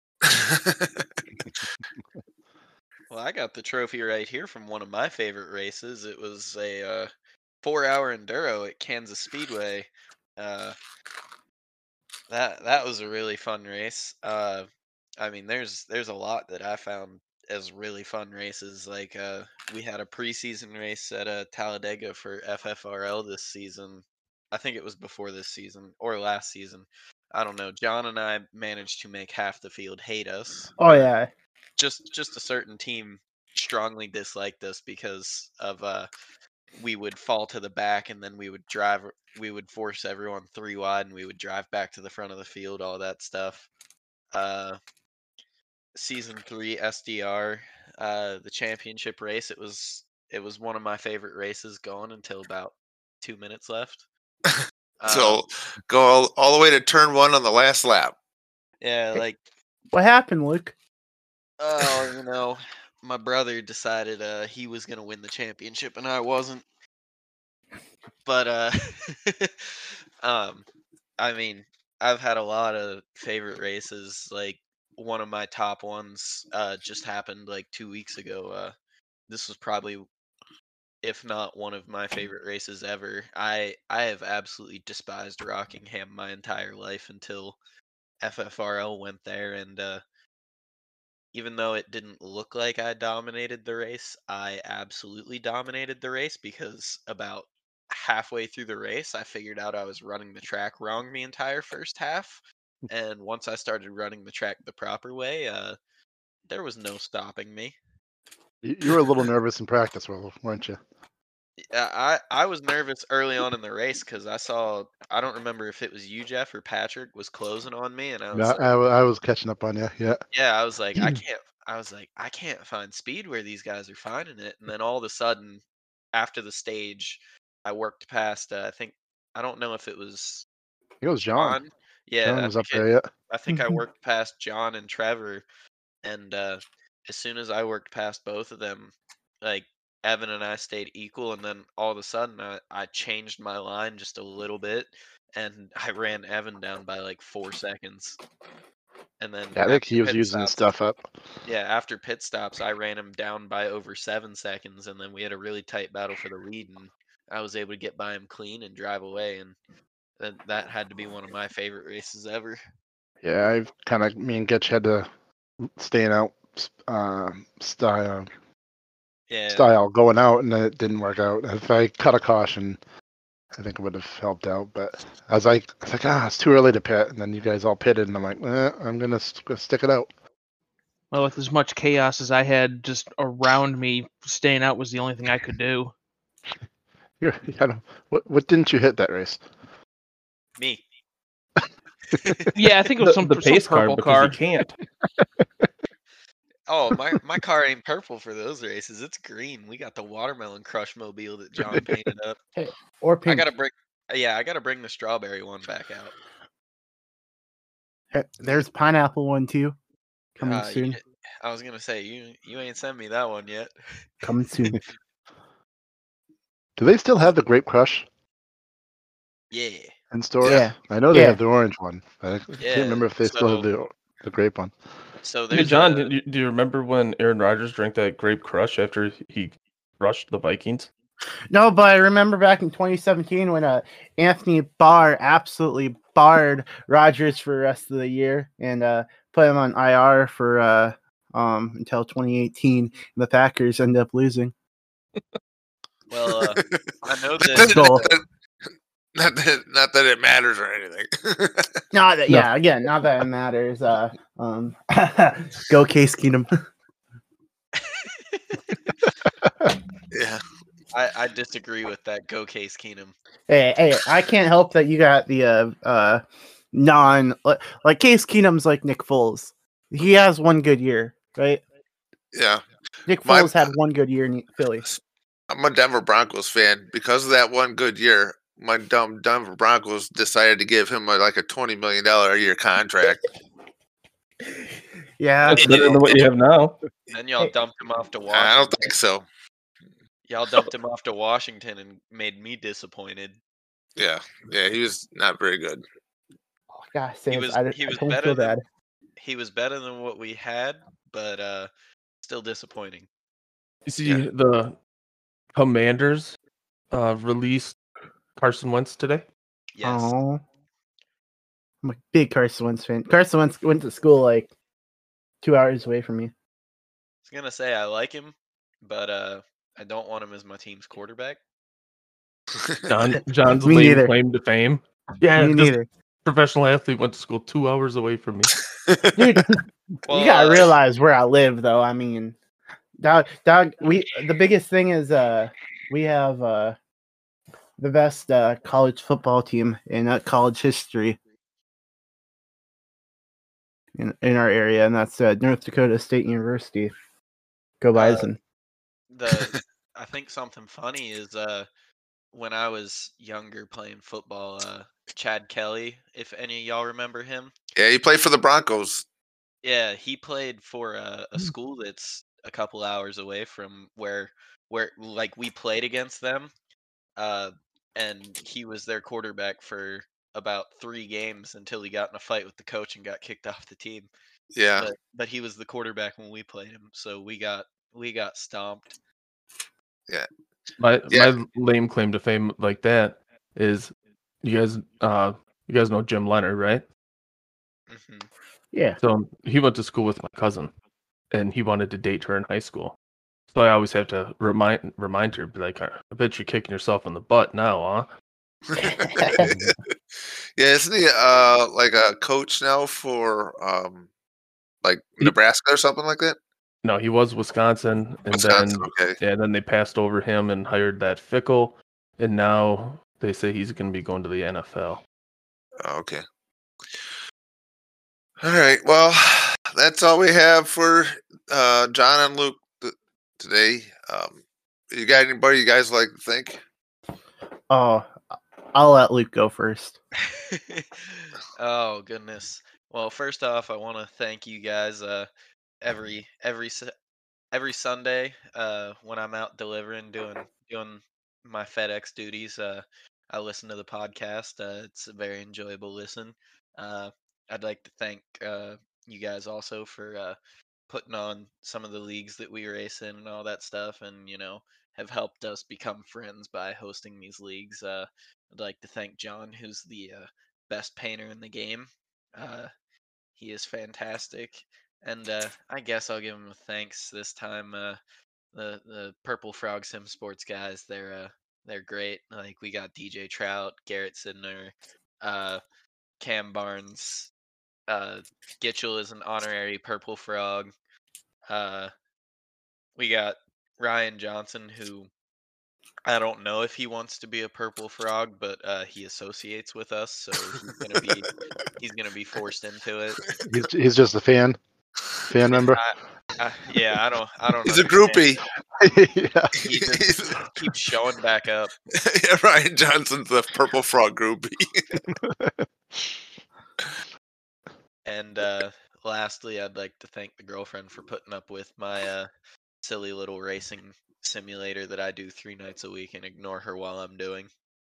Well, I got the trophy right here from one of my favorite races. It was a uh, four-hour enduro at Kansas Speedway. Uh, that that was a really fun race. Uh, I mean, there's there's a lot that I found as really fun races. Like uh, we had a preseason race at uh, Talladega for F F R L this season. I think it was before this season or last season. I don't know. John and I managed to make half the field hate us. Oh yeah. Just just a certain team strongly disliked us because of uh we would fall to the back and then we would drive we would force everyone three wide and we would drive back to the front of the field, all that stuff. Uh season three S D R, uh the championship race, it was it was one of my favorite races going until about two minutes left. so Um, go all, all the way to turn one on the last lap. yeah, like What happened, Luke? oh, you know, my brother decided uh he was gonna win the championship and I wasn't. But uh um I mean, I've had a lot of favorite races. Like one of my top ones uh just happened like two weeks ago. Uh this was probably, if not one of my favorite races ever. I I have absolutely despised Rockingham my entire life until F F R L went there, and uh even though it didn't look like I dominated the race, I absolutely dominated the race because about halfway through the race, I figured out I was running the track wrong the entire first half. And once I started running the track the proper way, uh, there was no stopping me. You, you were a little nervous in practice, weren't you? Yeah, I, I was nervous early on in the race because I saw, I don't remember if it was you, Jeff, or Patrick was closing on me, and I was Yeah, like, I, I was catching up on you. Yeah. yeah, I was like, I can't, I was like, I can't find speed where these guys are finding it. And then all of a sudden, after the stage, I worked past, uh, I think, I don't know if it was I think it was John. John. Yeah, John I was up think, there. it, Yeah. I think I worked past John and Trevor. And uh, as soon as I worked past both of them, like Evan and I stayed equal. And then all of a sudden, I, I changed my line just a little bit. And I ran Evan down by like four seconds. And then Yeah, I think after he was pit using stops- stuff up. Yeah, after pit stops, I ran him down by over seven seconds, and then we had a really tight battle for the lead, and I was able to get by him clean and drive away, and that that had to be one of my favorite races ever. Yeah, I've kind of me and Getch had to staying out uh, style Yeah, style going out, and it didn't work out. If I cut a caution, I think it would have helped out. But I was like, I was like, ah, it's too early to pit, and then you guys all pitted, and I'm like, eh, I'm gonna st- stick it out. Well, with as much chaos as I had just around me, staying out was the only thing I could do. You're, you know, what what didn't you hit that race? me. Yeah, I think it was The, some, the some pace car purple because car. you can't. Oh, my my car ain't purple for those races. It's green. We got the watermelon crush mobile that John painted up. Or I pink. gotta bring. Yeah, I gotta bring the strawberry one back out. Hey, There's pineapple one too. Coming Uh, you soon. di- I was gonna say you you ain't sent me that one yet. Coming soon. Do they still have the Grape Crush Yeah. in stores? Yeah. I know they Yeah. have the orange one. I can't Yeah, remember if they still have the the grape one. So Hey, there's John, a, do you, do you remember when Aaron Rodgers drank that grape crush after he crushed the Vikings? No, but I remember back in twenty seventeen when uh, Anthony Barr absolutely barred Rodgers for the rest of the year and uh, put him on I R for uh, um, until twenty eighteen. And the Packers ended up losing. well, uh, I know That that Goal. didn't, Not that, not that it matters or anything. Not that, No. yeah. Again, not that it matters. Uh, um, go Case Keenum. Yeah. I, I disagree with that. Go Case Keenum. Hey, hey, I can't help that you got the uh, uh, non like, like Case Keenum's like Nick Foles. He has one good year, right? Yeah. Nick My- Foles had one good year in Philly. I'm a Denver Broncos fan. Because of that one good year, my dumb Denver Broncos decided to give him a, like a twenty million dollars a year contract. Yeah, That's better than what you have now. Then y'all Hey. dumped him off to I Washington. don't think so. Y'all dumped him off to Washington and made me disappointed. Yeah. Yeah, he was not very good. gosh, Sam, was- I, he I was don't better feel than- bad. He was better than what we had, but uh, still disappointing. You see, Yeah. the Commanders uh, released Carson Wentz today. Yes. Oh, I'm a big Carson Wentz fan. Carson Wentz went to school like two hours away from me. I was gonna say I like him, but uh, I don't want him as my team's quarterback. John John's Me lame neither. claim to fame. Yeah, Me this neither. professional athlete went to school two hours away from me. Dude, Well, you gotta uh, realize where I live, though. I mean, dog, dog. We the biggest thing is uh we have uh the best uh, college football team in uh, college history in in our area, and that's uh, North Dakota State University. Go Uh, Bison! the I think something funny is uh when I was younger playing football, uh Chad Kelly, if any of y'all remember him. Yeah, he played for the Broncos. Yeah, he played for a, a Hmm. school that's a couple hours away from where where like we played against them. Uh and he was their quarterback for about three games until he got in a fight with the coach and got kicked off the team. Yeah. But but he was the quarterback when we played him, so we got we got stomped. My Yeah. my lame claim to fame like that is you guys uh you guys know Jim Leonard, right? hmm Yeah, So he went to school with my cousin, and he wanted to date her in high school. So I always have to remind remind her, be like, I bet you're kicking yourself in the butt now, huh? Yeah, isn't he uh like a coach now for um like He- Nebraska or something like that? No, he was Wisconsin, and Wisconsin, then okay. yeah, then they passed over him and hired that Fickle, and now they say he's going to be going to the N F L. Oh, okay. All right. Well, that's all we have for uh John and Luke th- today. Um you got anybody you guys like to think? oh, I'll let Luke go first. oh goodness. Well, first off, I want to thank you guys. Uh, every every Su- every Sunday, uh, when I'm out delivering, doing doing my FedEx duties, uh, I listen to the podcast. Uh, it's a very enjoyable listen. Uh, I'd like to thank uh, you guys also for uh, putting on some of the leagues that we race in and all that stuff, and you know have helped us become friends by hosting these leagues. Uh, I'd like to thank John, who's the uh, best painter in the game. Uh, he is fantastic, and uh, I guess I'll give him a thanks this time. Uh, the the Purple Frog Sim Sports guys, they're uh, they're great. Like we got D J Trout, Garrett Sidner, uh, Cam Barnes, uh, Gitchell is an honorary Purple Frog. Uh, we got Ryan Johnson, who I don't know if he wants to be a Purple Frog, but uh, he associates with us, so he's gonna be he's gonna be forced into it. He's, he's just a fan, fan member. I, yeah, I don't I don't. He's a understand. groupie. Yeah. He just keeps showing back up. Yeah, Ryan Johnson's the Purple Frog groupie. And uh, lastly, I'd like to thank the girlfriend for putting up with my uh, silly little racing simulator that I do three nights a week and ignore her while I'm doing.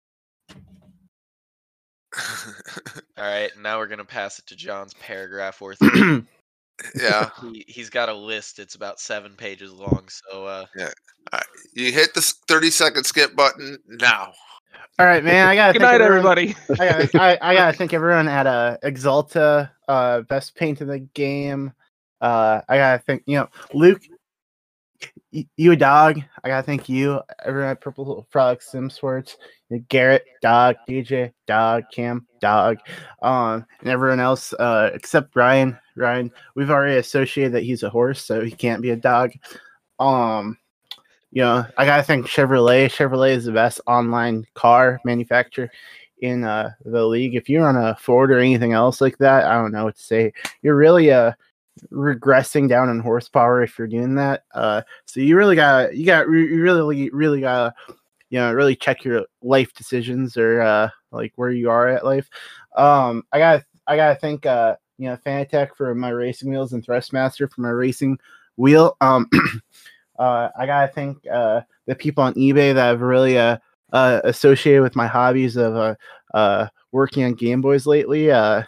All right, now we're gonna pass it to John's paragraph worth. Of Yeah. he he's got a list. It's about seven pages long. So uh, You hit the thirty second skip button now. All right, man. I gotta Good thank night, everyone- everybody. I gotta, I, I gotta thank everyone at uh, Exalta, uh, best paint in the game. Uh, I gotta thank you know Luke. y- you a dog. I gotta thank you, everyone at Purple Frog Sim Sports, Garrett, dog, D J, dog, Cam, dog, um, and everyone else uh, except Ryan. Ryan, we've already associated that he's a horse, so he can't be a dog. Um, you know, I gotta thank Chevrolet. Chevrolet is the best online car manufacturer in uh, the league. If you run a Ford or anything else like that, I don't know what to say. You're really uh regressing down in horsepower if you're doing that. Uh, so you really got you got you really really gotta you know really check your life decisions or uh like where you are at life. Um, I got I gotta thank uh you know Fanatec for my racing wheels and Thrustmaster for my racing wheel. Um. Uh, I gotta thank uh, the people on eBay that have really uh, uh, associated with my hobbies of uh, uh, working on Game Boys lately. Uh,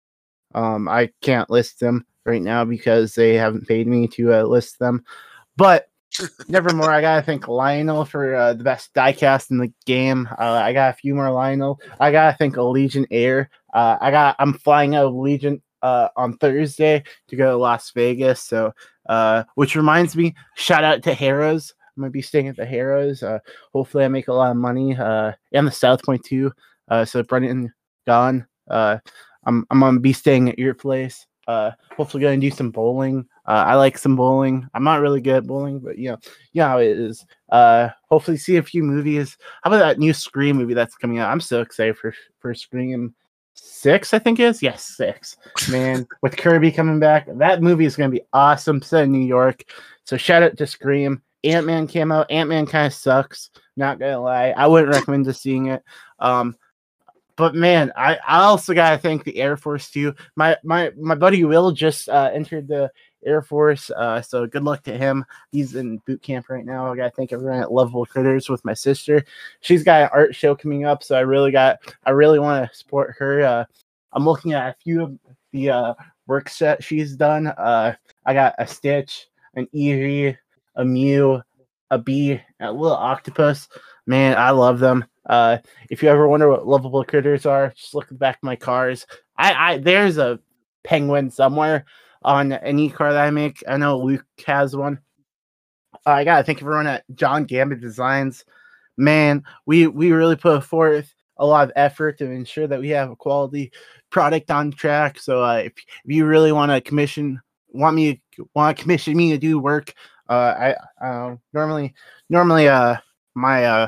um, I can't list them right now because they haven't paid me to uh, list them. But nevermore, I gotta thank Lionel for uh, the best diecast in the game. Uh, I got a few more Lionel. I gotta thank Allegiant Air. Uh, I got I'm flying out of Allegiant uh, on Thursday to go to Las Vegas. So, uh, which reminds me, shout out to Harrow's. I'm gonna be staying at the Harrow's. Uh, hopefully, I make a lot of money. Uh, and the South Point too. Uh, so Brendan gone. Uh, I'm I'm gonna be staying at your place. Uh, hopefully, gonna do some bowling. Uh, I like some bowling. I'm not really good at bowling, but you know, you know how it is. Uh, hopefully, see a few movies. How about that new Scream movie that's coming out? I'm so excited for for Scream six. I think it is. Yes, six. Man, with Kirby coming back, that movie is gonna be awesome. Set in New York. So shout out to Scream. Ant-Man came out. Ant-Man kind of sucks. Not gonna lie. I wouldn't recommend just seeing it. Um, But man, I, I also gotta thank the Air Force too. My my my buddy Will just uh, entered the Air Force, uh, so good luck to him. He's in boot camp right now. I gotta thank everyone at Lovable Critters with my sister. She's got an art show coming up, so I really got I really want to support her. Uh, I'm looking at a few of the uh, work set she's done. Uh, I got a Stitch, an Eevee, a Mew, a bee, a little octopus. Man, I love them. Uh, if you ever wonder what lovable critters are, just look at the back of my cars. I, I there's a penguin somewhere on any car that I make. I know Luke has one. Uh, I gotta thank everyone at John Gambit Designs. Man, we we really put forth a lot of effort to ensure that we have a quality product on track. So uh, if, if you really want to commission, want me want to commission me to do work, uh, I uh, normally normally uh my uh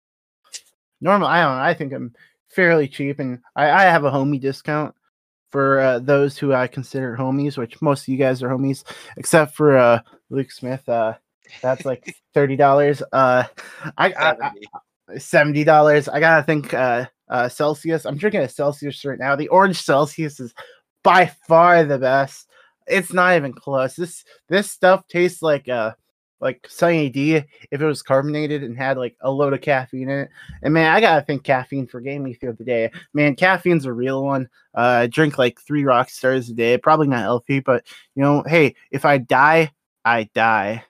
Normally, I don't know. I think I'm fairly cheap, and I, I have a homie discount for uh, those who I consider homies, which most of you guys are homies, except for uh, Luke Smith. Uh, that's like thirty dollars. Uh, I, I, I seventy dollars. I gotta think. Uh, uh, Celsius. I'm drinking a Celsius right now. The orange Celsius is by far the best. It's not even close. This this stuff tastes like uh like Sunny D if it was carbonated and had like a load of caffeine in it. And man, I gotta thank caffeine for getting me through the day. Man, caffeine's a real one. Uh, I drink like three rock stars a day. Probably not healthy, but you know, hey, if I die, I die.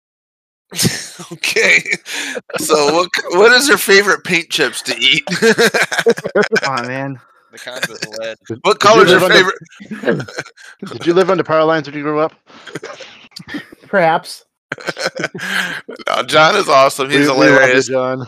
Okay. So what what is your favorite paint chips to eat? Come on, man. The kind with lead. What Did you color is your live under- favorite? Did you live under power lines when you grew up? Perhaps. No, John is awesome. He's We- we love you, hilarious. John.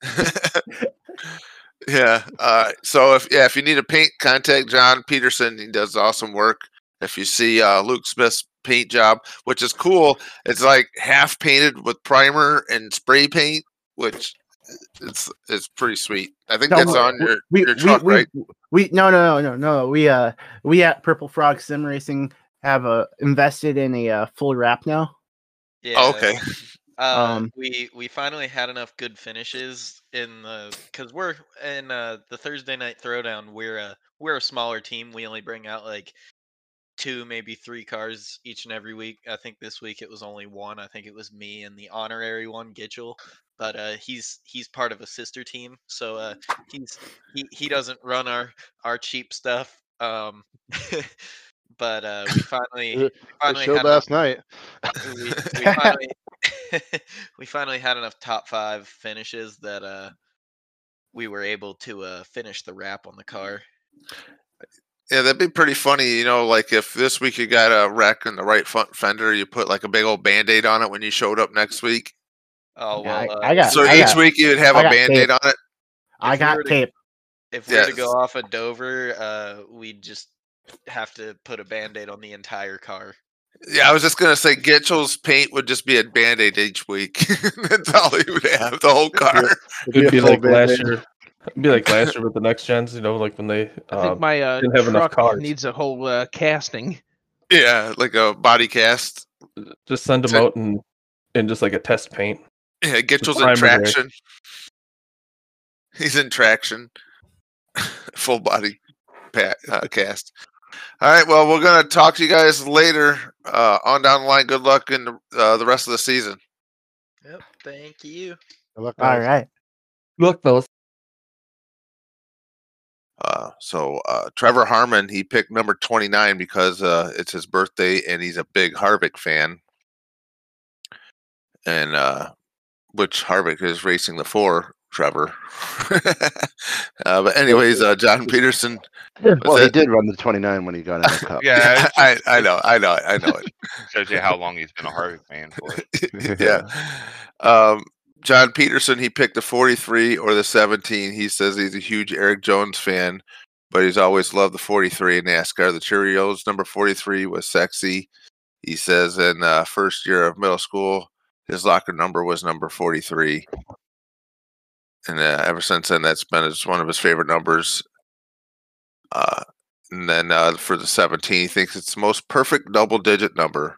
Yeah. Uh, so if yeah, if you need a paint, contact John Peterson. He does awesome work. If you see uh, Luke Smith's paint job, which is cool, it's like half painted with primer and spray paint, which it's it's pretty sweet. I think No, that's we- on your, we, your we, truck, we, right? We no no no no no. We uh we at Purple Frog Sim Racing have uh, invested in a uh, full wrap now. Yeah. Oh, okay. Uh, Um, we we finally had enough good finishes in the because we're in uh, the Thursday night throwdown. We're a we're a smaller team. We only bring out like two, maybe three cars each and every week. I think this week it was only one. I think it was me and the honorary one, Gitchell. But uh, he's he's part of a sister team, so uh, he's he he doesn't run our our cheap stuff. Um, but uh, we finally It, we it finally showed had enough last night. we we finally we finally had enough top five finishes that uh we were able to uh finish the wrap on the car. Yeah, that'd be pretty funny. You know, like if this week you got a wreck in the right front fender, you put like a big old Band-Aid on it when you showed up next week. Oh Yeah, I, well. Uh, I got. So I each got, week you'd have I a got Band-Aid tape. on it. I If we got were to- tape. if we were to Yes. go off of Dover, uh, we'd just have to put a Band-Aid on the entire car. Yeah, I was just gonna say Gitchel's paint would just be a Band-Aid each week. That's all he would have, the whole car. It'd It'd a be full like last Band-Aid. year. It'd be like last year with the next gens. You know, like when they I uh, think my uh, didn't have enough truck cars. needs a whole uh, casting. Yeah, like a body cast. just send them So- out and in just like a test paint. Yeah, Gitchel's in primer there. traction. He's in traction. Full body pat, uh, cast. All right, well, we're going to talk to you guys later uh, on down the line. Good luck in the, uh, the rest of the season. Yep. Thank you. Good luck, All guys. right. Good luck, fellas. Uh, so uh, Trevor Harmon, he picked number twenty-nine because uh, it's his birthday and he's a big Harvick fan. And uh, which Harvick is racing the four, Trevor. uh, but anyways, uh, John Peterson. Well, he that? did run the twenty-nine when he got in the cup. Yeah, I, I know, I know, I know it. shows you how long he's been a Harvick fan for. Yeah. Um, John Peterson, he picked the forty-three or the seventeen. He says he's a huge Eric Jones fan, but he's always loved the forty-three in NASCAR. The Cheerios number forty-three was sexy. He says in uh, first year of middle school, his locker number was number forty-three. And uh, ever since then, that's been his, one of his favorite numbers. Uh, and then uh, for the seventeen, he thinks it's the most perfect double-digit number.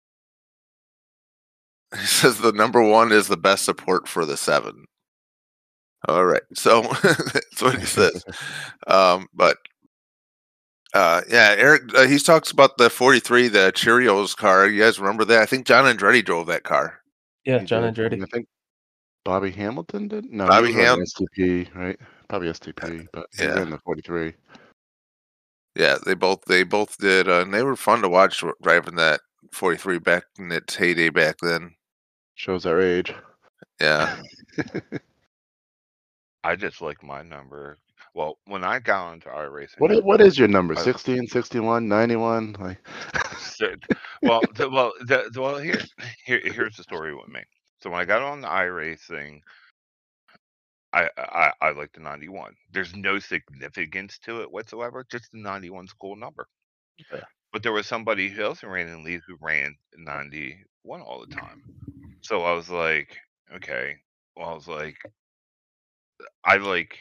He says the number one is the best support for the seven. All right, so that's what he says. Um, but uh, yeah, Eric, uh, he talks about the forty-three, the Cheerios car. You guys remember that? I think John Andretti drove that car. Yeah, He John did. Andretti. And I think Bobby Hamilton did. No, Bobby he was running Ham- S T P, right? Probably S T P, but he Yeah. ran the forty-three. Yeah, they both they both did, uh, and they were fun to watch driving that forty-three back in its heyday back then. Shows our age. Yeah. I just like my number. Well, when I got into iRacing, What is, what is your number? I- sixteen, sixty-one, ninety-one? Like, So- well, the, well, the, the- well, here, here, here's the story with me. So when I got on the iRacing, I, I, I like the ninety-one. There's no significance to it whatsoever. Just the ninety-one's a cool number. Yeah. But there was somebody else who ran in the league who ran ninety-one all the time. So I was like, okay. Well, I was like, I like,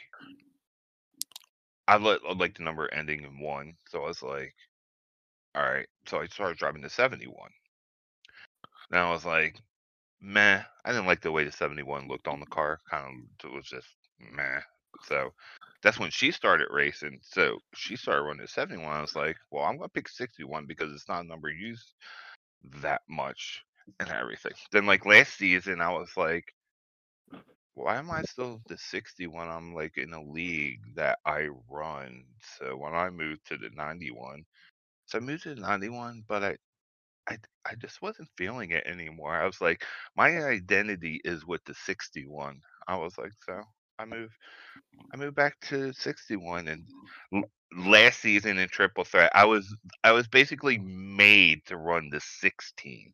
I like, I like the number ending in one. So I was like, all right. So I started driving the seventy-one. Now I was like, meh. I didn't like the way the seventy-one looked on the car. Kind of, it was just meh. So that's when she started racing. So she started running the seventy-one. I was like, well, I'm gonna pick sixty-one because it's not a number used that much and everything. Then like last season, I was like, why am I still the sixty when I'm like in a league that I run? So when I moved to the ninety-one, so I moved to the ninety-one, but I, I, I just wasn't feeling it anymore. I was like, my identity is with the sixty-one. I was like, so I moved, I moved back to sixty-one, and l- last season in Triple Threat, I was, I was basically made to run the sixteen.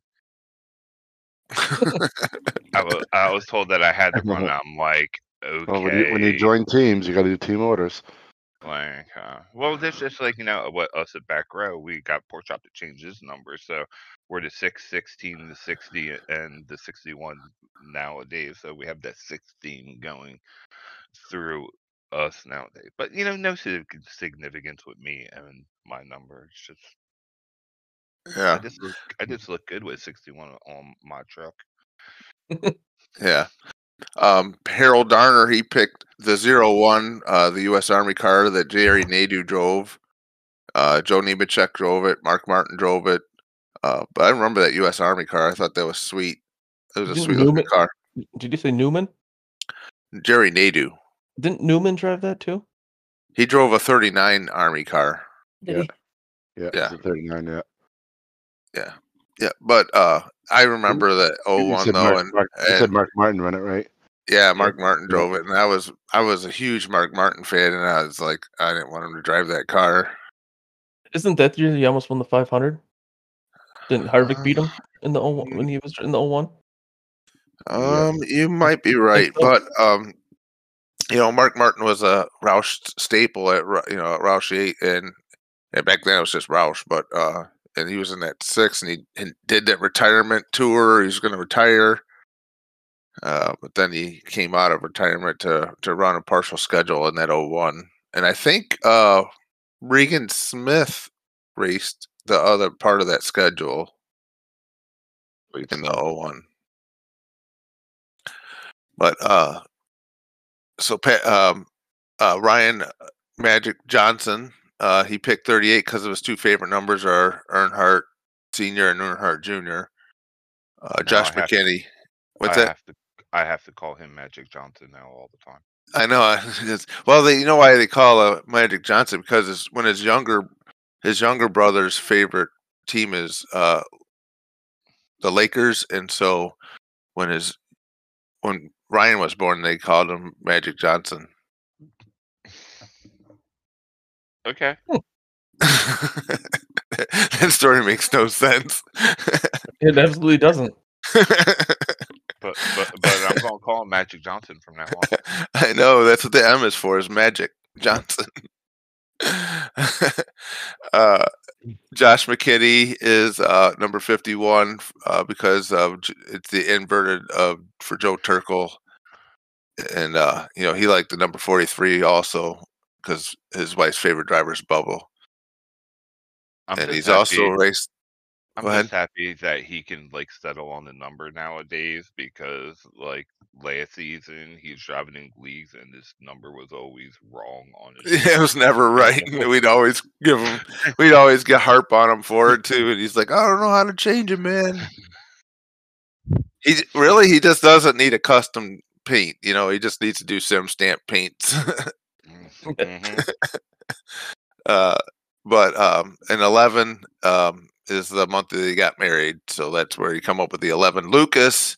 I was, I was told that I had to run. I'm like, okay. well, when you, when you join teams, you got to do team orders. Like, uh, well, this just like, you know, what us at Back Row, we got Pork Chop to change his number. So we're the six, sixteen, the sixty, and the sixty-one nowadays. So we have that sixteen going through us nowadays. But, you know, no sig- significance with me and my number. It's just, I Yeah. just look, I just look good with sixty-one on my truck. Yeah. Um, Harold Darner, he picked the zero one, uh, the U S Army car that Jerry Nadeau drove. Uh, Joe Nemechek drove it. Mark Martin drove it. Uh, but I remember that U S Army car. I thought that was sweet. It was a Didn't sweet looking Newman- car. Did you say Newman? Jerry Nadeau. Didn't Newman drive that too? He drove a thirty-nine Army car. Did Yeah. he? Yeah, Yeah. it's a thirty-nine. Yeah. Yeah. Yeah. But uh, I remember that oh You one said though. Mark, and, Mark, you and said Mark Martin run it, right? yeah, Mark Martin Yeah. drove it. And I was, I was a huge Mark Martin fan. And I was like, I didn't want him to drive that car. Isn't that the year he almost won the five hundred? Didn't Harvick Uh, beat him in the oh one when he was in the oh one? Um, you might be right, so. but um, you know, Mark Martin was a Roush staple at Rou- you know at Roush eight, and, and back then it was just Roush, but uh, and he was in that six, and he and did that retirement tour. He was going to retire, uh, but then he came out of retirement to to run a partial schedule in that oh one, and I think uh, Regan Smith raced the other part of that schedule in the oh one. But uh, so Pa- um, uh, Ryan Magic Johnson, uh, he picked thirty-eight because of his two favorite numbers are Earnhardt Senior and Earnhardt Junior Uh, No, Josh I have to- McKinney, what's I that? have to I have to call him Magic Johnson now all the time. I know. I just- well, they, you know why they call uh, Magic Johnson, because his, when his younger his younger brother's favorite team is uh, the Lakers, and so when his when Ryan was born, they called him Magic Johnson. Okay. That story makes no sense. It absolutely doesn't. But but but I'm gonna call him Magic Johnson from now on. I know, that's what the M is for, is Magic Johnson. uh, Josh McKinney is uh, number fifty-one uh, because of J- it's the inverted uh, for Joe Turkel, and uh, you know he liked the number forty-three also because his wife's favorite driver is Bubba, I'm and just he's happy, also raced. I'm Go just ahead. happy that he can like settle on the number nowadays, because like last season he was driving in leagues and this number was always wrong on his. It was never right. And we'd always give him, we'd always get harp on him for it too. And he's like, I don't know how to change it, man. He really, he just doesn't need a custom paint. You know, he just needs to do sim stamp paints. Mhm. uh, but um, and eleven um, is the month that he got married, so that's where you come up with the eleven. Lucas,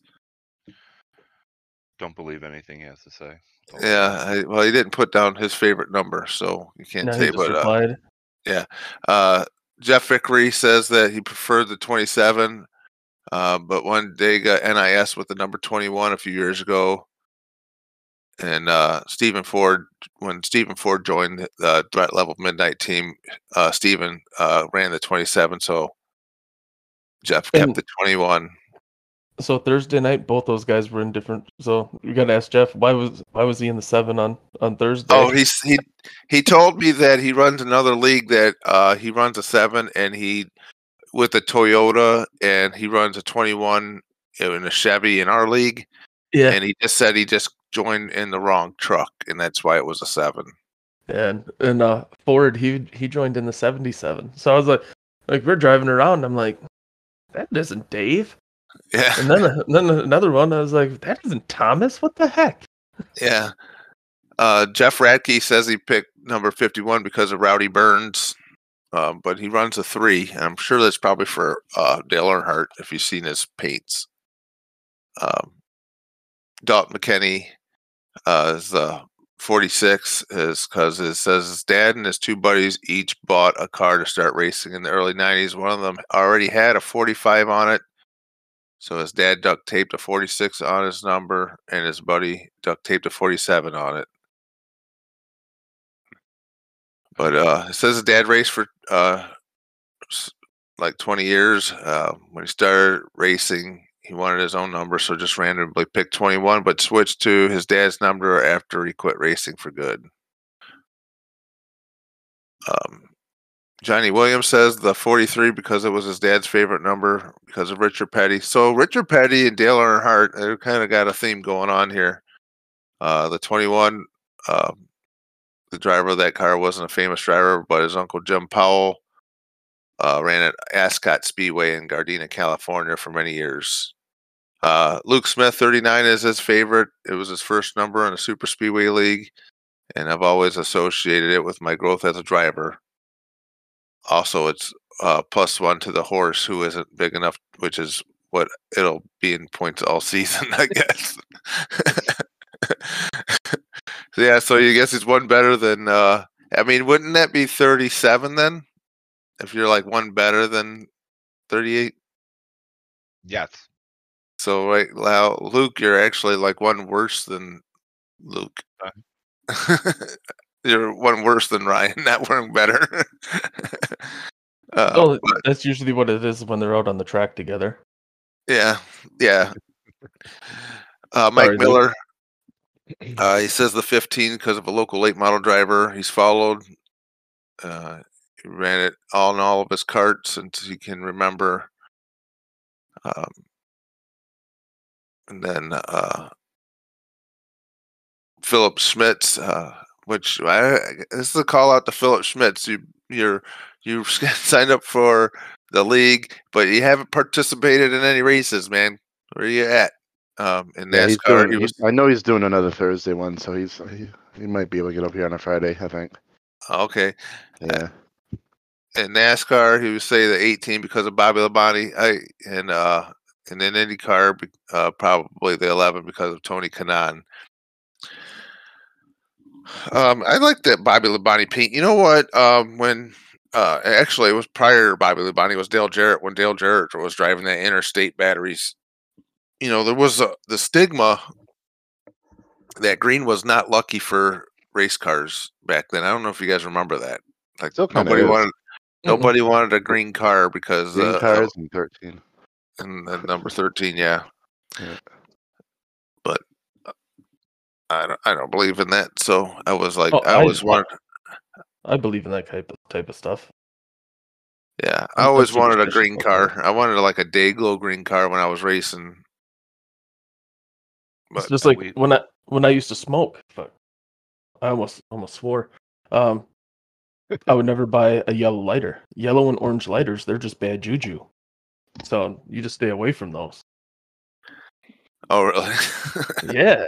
Don't believe anything he has to say. That's all I yeah, know. I, well, he didn't put down his favorite number, so you can't No, he say. just But uh, replied. yeah, uh, Jeff Vickery says that he preferred the twenty-seven, uh, but one day got N I S with the number twenty-one a few years ago. And uh, Stephen Ford, when Stephen Ford joined the Threat Level Midnight team, uh, Stephen uh, ran the twenty-seven, so Jeff kept And- the twenty-one. So Thursday night, both those guys were in different. So you got to ask Jeff why was why was he in the seven on on Thursday? Oh, he's he he told me that he runs another league that uh, he runs a seven, and he with a Toyota, and he runs a twenty-one in a Chevy in our league. yeah, And he just said he just joined in the wrong truck, and that's why it was a seven. and and uh, Ford he he joined in the seventy-seven. So I was like, like we're driving around. I'm like, that isn't Dave. Yeah, And then and then another one. I was like, that isn't Thomas. What the heck? yeah. Uh, Jeff Radke says he picked number fifty-one because of Rowdy Burns, um, but he runs a three. And I'm sure that's probably for uh, Dale Earnhardt if you've seen his paints. Um, Dalton McKinney uh, is the forty-six is because it says his dad and his two buddies each bought a car to start racing in the early nineties. One of them already had a forty-five on it, so his dad duct taped a forty-six on his number, and his buddy duct taped a forty-seven on it. But uh, it says his dad raced for uh, s- like twenty years. Uh, when he started racing, he wanted his own number, so just randomly picked twenty-one, but switched to his dad's number after he quit racing for good. Um, Johnny Williams says the forty-three because it was his dad's favorite number because of Richard Petty. So Richard Petty and Dale Earnhardt, they kind of got a theme going on here. Uh, the twenty-one, uh, the driver of that car wasn't a famous driver, but his uncle Jim Powell uh, ran at Ascot Speedway in Gardena, California for many years. Uh, Luke Smith, thirty-nine, is his favorite. It was his first number in a super speedway league, and I've always associated it with my growth as a driver. Also, it's uh, plus one to the horse, who isn't big enough, which is what it'll be in points all season, I guess. Yeah, so you guess it's one better than, uh, I mean, wouldn't that be thirty-seven then? if you're like one better than thirty-eight? Yes. So right now, Luke, you're actually like one worse than Luke. You're one worse than Ryan, not one better. uh, Oh, but that's usually what it is when they're out on the track together. yeah, yeah. Uh, Mike Sorry, Luke. Miller. Uh, he says the fifteen because of a local late model driver he's followed. Uh, he ran it all in all of his karts since he can remember. Um, and then uh, Philip Schmitz, uh, which I, this is a call out to Philip Schmitz. You you're you signed up for the league, but you haven't participated in any races, man. Where are you at? Um, in Yeah, he's NASCAR, doing. he was he- I know he's doing another Thursday one, so he's he, he might be able to get up here on a Friday. I think. okay. Yeah. In NASCAR, he would say the eighteen because of Bobby Labonte. I and uh, and in IndyCar, be- uh, probably the eleven because of Tony Kanaan. Um, I like that Bobby Labonte paint. You know what? Um, when uh, actually it was prior to Bobby Labonte, it was Dale Jarrett. When Dale Jarrett was driving that interstate batteries, you know, there was a, the stigma that green was not lucky for race cars back then. I don't know if you guys remember that. Like Still kinda nobody is. wanted Mm-mm. nobody wanted a green car because Green uh, cars and thirteen. and the number thirteen, yeah. Yeah. But uh, I don't, I don't believe in that. So I was like, Oh, I I- always wanted, I believe in that type of type of stuff. yeah, I I'm- I'm always wanted a superstitious green about car. I wanted like a Dayglow green car when I was racing. It's But just like we- when I when I used to smoke. Fuck, I almost almost swore. Um, I would never buy a yellow lighter. Yellow and orange lighters, they're just bad juju. So you just stay away from those. oh really? Yeah.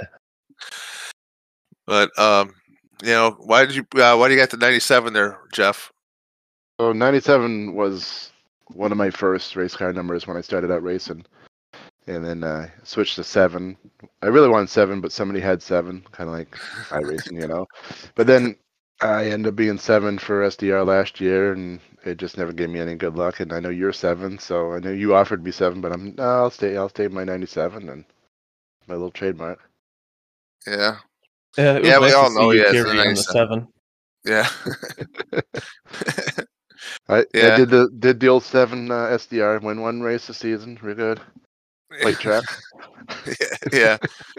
But um, you know, why did you uh, why do you got the ninety-seven there, Jeff? So ninety-seven was one of my first race car numbers when I started out racing, and then uh, switched to seven. I really wanted seven, but somebody had seven, kind of like iRacing, you know. But then I ended up being seven for S D R last year, and it just never gave me any good luck. And I know you're seven, so I know you offered me seven, but I'm no, I'll stay. I'll stay with my ninety-seven and my little trademark. Yeah, Yeah, it was Yeah, we nice all to see know you he has the carry on the ninety-seven. seven. yeah. I, Yeah. I did the did the old seven uh, S D R, win one race this season. We're good. Plate track. yeah.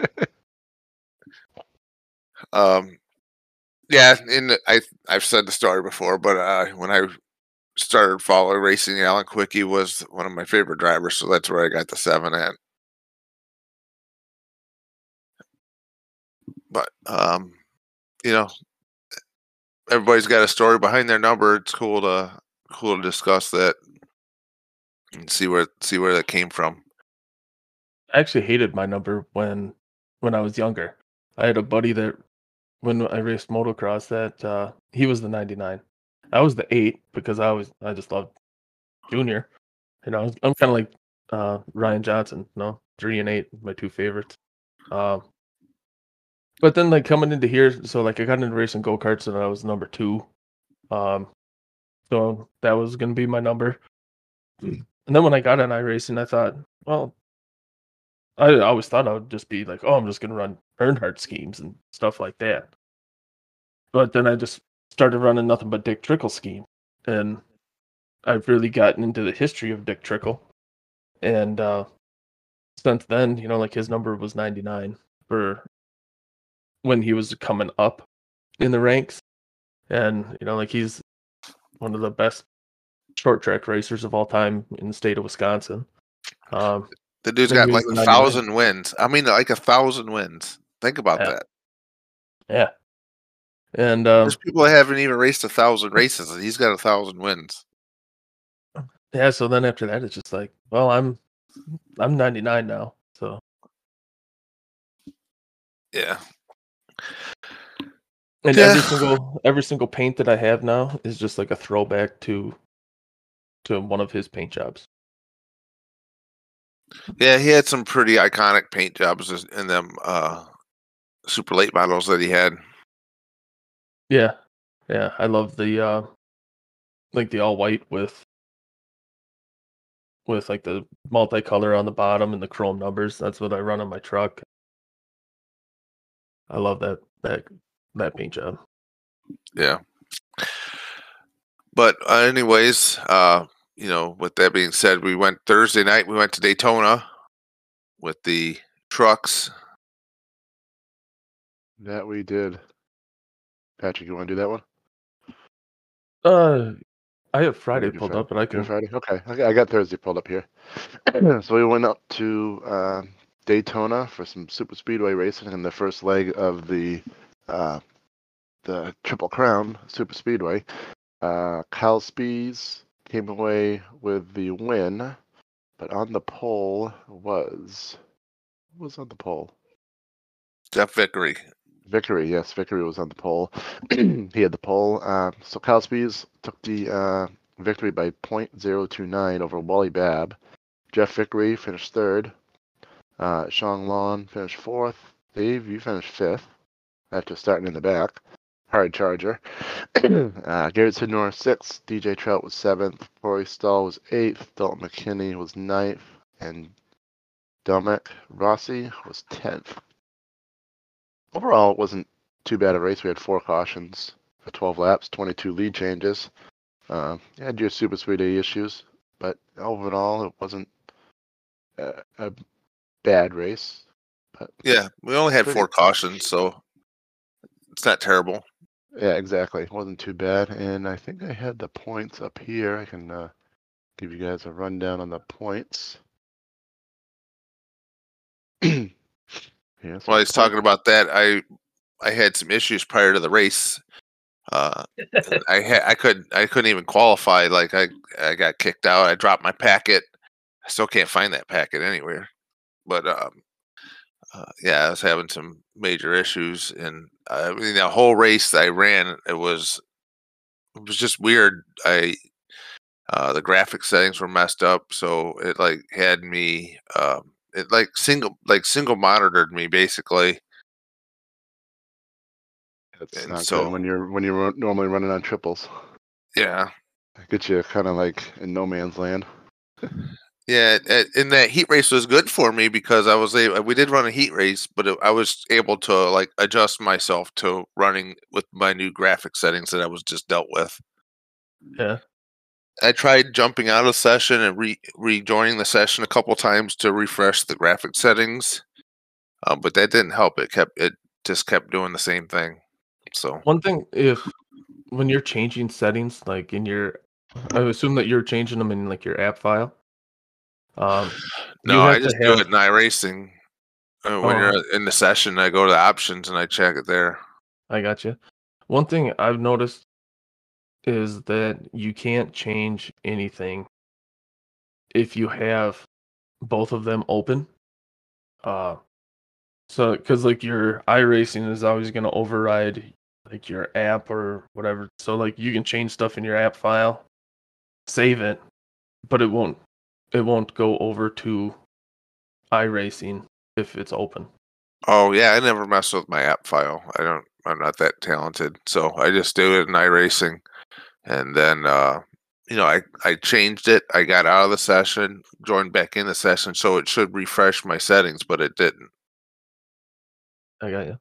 Um, yeah, and I I've said the story before, but uh, when I started following racing, Alan Quickie was one of my favorite drivers, so that's where I got the seven at. But um, you know, everybody's got a story behind their number. It's cool to cool to discuss that and see where see where that came from. I actually hated my number when when I was younger. I had a buddy that when I raced motocross that uh, he was the ninety-nine. I was the eight because I was I just loved Junior. You know, I'm kind of like uh, Ryan Johnson. You know, three and eight, my two favorites. Um, but then like coming into here, so like I got into racing go karts and I was number two. Um, so that was gonna be my number. And then when I got in iRacing, I thought, well, I always thought I would just be like, oh, I'm just gonna run Earnhardt schemes and stuff like that. But then I just started running nothing but Dick Trickle scheme, and I've really gotten into the history of Dick Trickle. And uh, since then, you know, like his number was ninety-nine for when he was coming up in the ranks, and you know, like he's one of the best short track racers of all time in the state of Wisconsin. Um, The dude's Then got he like was a the ninety-nine. thousand wins. I mean, like a thousand wins. Think about Yeah. that. yeah, and um, There's people that haven't even raced a thousand races, and he's got a thousand wins. yeah. So then after that, it's just like, well, I'm I'm ninety-nine now, so Yeah. and Yeah. every single every single paint that I have now is just like a throwback to to one of his paint jobs. Yeah, he had some pretty iconic paint jobs as- in them uh, super late models that he had. Yeah, yeah. I love the uh, like the all white with with like the multicolor on the bottom and the chrome numbers. That's what I run on my truck. I love that that that paint job. Yeah. But uh, anyways, uh, you know, with that being said, we went Thursday night. We went to Daytona with the trucks. That we did. Patrick, you want to do that one? Uh, I have Friday You do pulled Friday? up, but I You do can. Friday? Okay, I got- I got Thursday pulled up here. So we went up to uh, Daytona for some super speedway racing in the first leg of the uh, the Triple Crown Super Speedway. Uh, Kyle Spees came away with the win, but on the pole was who was on the pole? Jeff Vickery. Vickery, yes, Vickery was on the pole. He had the pole. Uh, so Kyle Spees took the uh, victory by point zero two nine over Wally Babb. Jeff Vickery finished third. Uh, Sean Lawn finished fourth. Dave, you finished fifth after starting in the back. Hard charger. uh, Garrett Sidnor sixth. D J Trout was seventh. Corey Stahl was eighth. Dalton McKinney was ninth. And Dominic Rossi was tenth. Overall, it wasn't too bad a race. We had four cautions for twelve laps, twenty-two lead changes. Uh, you had your super speedway issues, but overall, it wasn't a, a bad race. But Yeah, we only had Pretty- four cautions, so it's not terrible. yeah, exactly. It wasn't too bad. And I think I had the points up here. I can uh, give you guys a rundown on the points. yeah, so While he's the talking points- about that, I I had some issues prior to the race. Uh, I had I couldn't I couldn't even qualify. Like I I got kicked out. I dropped my packet. I still can't find that packet anywhere. But um, uh, yeah, I was having some major issues, and uh, I mean, the whole race that I ran, it was it was just weird. I uh, the graphic settings were messed up, so it like had me um, it like single like single monitored me basically. That's and not so- good when you're when you're normally running on triples. Yeah, It gets you kind of like in no man's land. yeah, a- and that heat race was good for me because I was able. We did run a heat race, but it, I was able to like adjust myself to running with my new graphic settings that I was just dealt with. Yeah. I tried jumping out of session and re rejoining the session a couple times to refresh the graphic settings, um, but that didn't help. It kept it just kept doing the same thing. So One thing, if when you're changing settings, like in your, I assume that you're changing them in like your app file. Um, you no, have I to just do have- it in iRacing. Uh, when Oh. you're in the session, I go to the options and I check it there. I got you. One thing I've noticed is that you can't change anything if you have both of them open. Uh, so because like your iRacing is always going to override like your app or whatever. So like you can change stuff in your app file, save it, but it won't it won't go over to iRacing if it's open. Oh yeah, I never mess with my app file. I don't. I'm not that talented, so I just do it in iRacing, and then uh, you know I I changed it. I got out of the session, joined back in the session, so it should refresh my settings, but it didn't. I got you.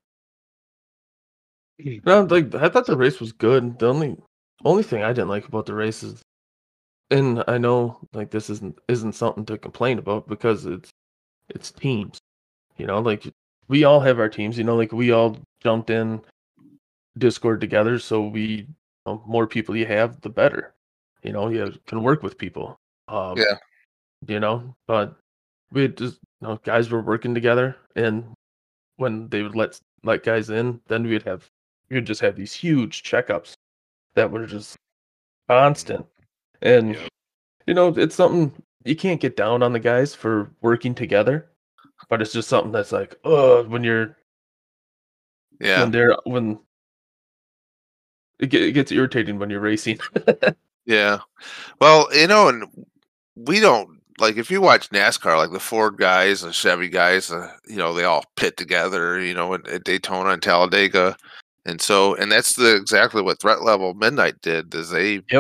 No, like I thought the race was good. The only only thing I didn't like about the race is, and I know like this isn't isn't something to complain about because it's it's teams. You know, like we all have our teams. You know, like we all jumped in Discord together, so we you know, more people you have, the better. You know, you can work with people. Um, Yeah. You know, but we had just you know guys were working together, and when they would let let guys in, then we'd have we'd just have these huge checkups that were just constant. And Yep. you know, it's something you can't get down on the guys for working together, but it's just something that's like, oh, when you're Yeah. when they're when it, get, it gets irritating when you're racing. Yeah. Well, you know, and we don't like if you watch NASCAR, like the Ford guys and Chevy guys, uh, you know, they all pit together, you know, at, at Daytona and Talladega, and so and that's the exactly what Threat Level Midnight did. Is they Yep. they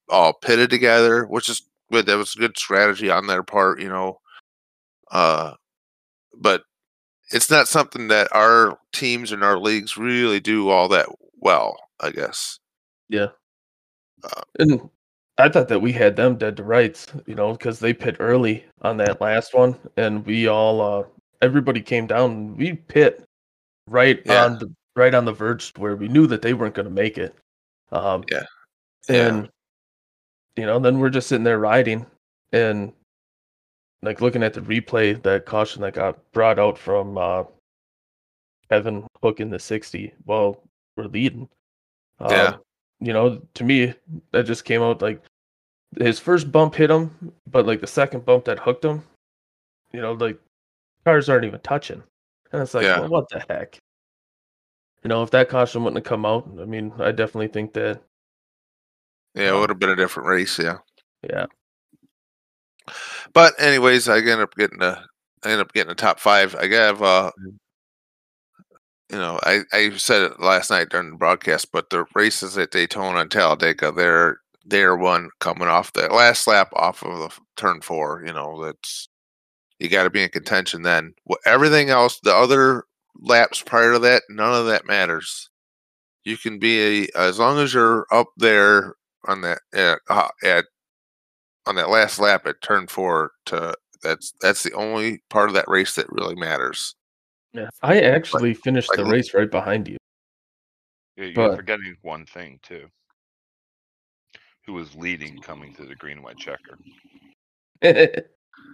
all pitted together, which is good. That was a good strategy on their part, you know. Uh, but it's not something that our teams and our leagues really do all that well, I guess. Yeah. Uh, And I thought that we had them dead to rights, you know, because they pit early on that last one, and we all, uh, everybody came down. And we pit right Yeah. on the right on the verge where we knew that they weren't going to make it. Um, Yeah. Yeah. and you know, then we're just sitting there riding, and like looking at the replay, that caution that got brought out from uh, Kevin Hook in the sixty. Well, we're leading. Um, Yeah. You know, to me, that just came out like his first bump hit him, but like the second bump that hooked him, you know, like cars aren't even touching. And it's like, Yeah. well, what the heck? You know, if that caution wouldn't have come out, I mean, I definitely think that, Yeah, it um, would have been a different race, yeah. yeah. But anyways, I ended up getting a I ended up getting a top five. I have uh you know, I, I said it last night during the broadcast, but the races at Daytona and Talladega, they're they're one coming off that last lap off of the f- turn four, you know, that's you got to be in contention then. Wh- Everything else, the other laps prior to that, none of that matters. You can be a, as long as you're up there on that at, uh, at on that last lap at turn four to that's that's the only part of that race that really matters. Yeah. I actually finished Like the race right behind you. Yeah, You're But forgetting one thing too. Who was leading coming to the green and white checker? the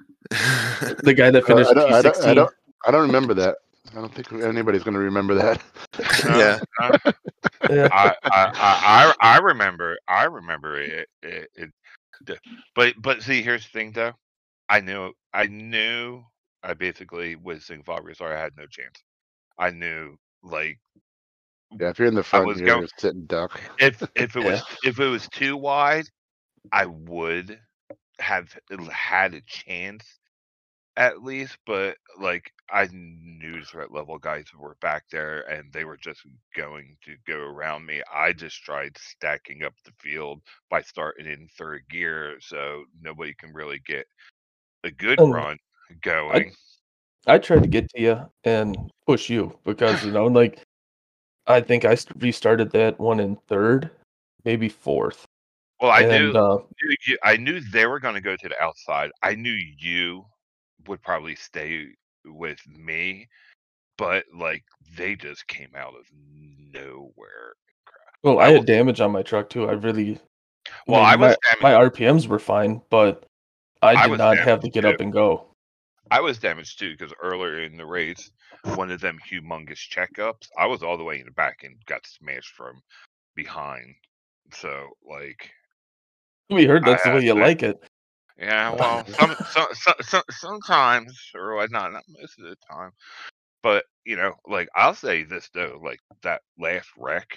guy that Uh, finished I don't. P I don't. I sixteen. don't. I don't remember that. I don't think anybody's going to remember that. No, Yeah. no. Yeah. I, I, I, I I remember. I remember it. It, it. the- But, but see, here's the thing, though. I knew. I knew. I basically was saying Fabio, sorry, I had no chance. I knew, like, Yeah, if you're in the I front, was you're going. sitting duck. If if it Yeah. was if it was too wide, I would have had a chance at least, but like I knew the right level guys were back there and they were just going to go around me. I just tried stacking up the field by starting in third gear so nobody can really get a good And run I going. I tried to get to you and push you because, you know, like I think I st- restarted that one in third, maybe fourth. Well, I knew, And uh knew you, I knew they were going to go to the outside. I knew you would probably stay with me, but like they just came out of nowhere. well, I I had will. damage on my truck too. I really I Well, mean, I was my damaged. my R P Ms were fine, but I I did was not have to damaged get too. up and go. I was damaged too because earlier in the race, one of them humongous checkups, I was all the way in the back and got smashed from behind. So like, We heard I that's the had way you to. like it. Yeah, well, some, some, some, some sometimes, or like, not not most of the time. But you know, like I'll say this though, like that last wreck,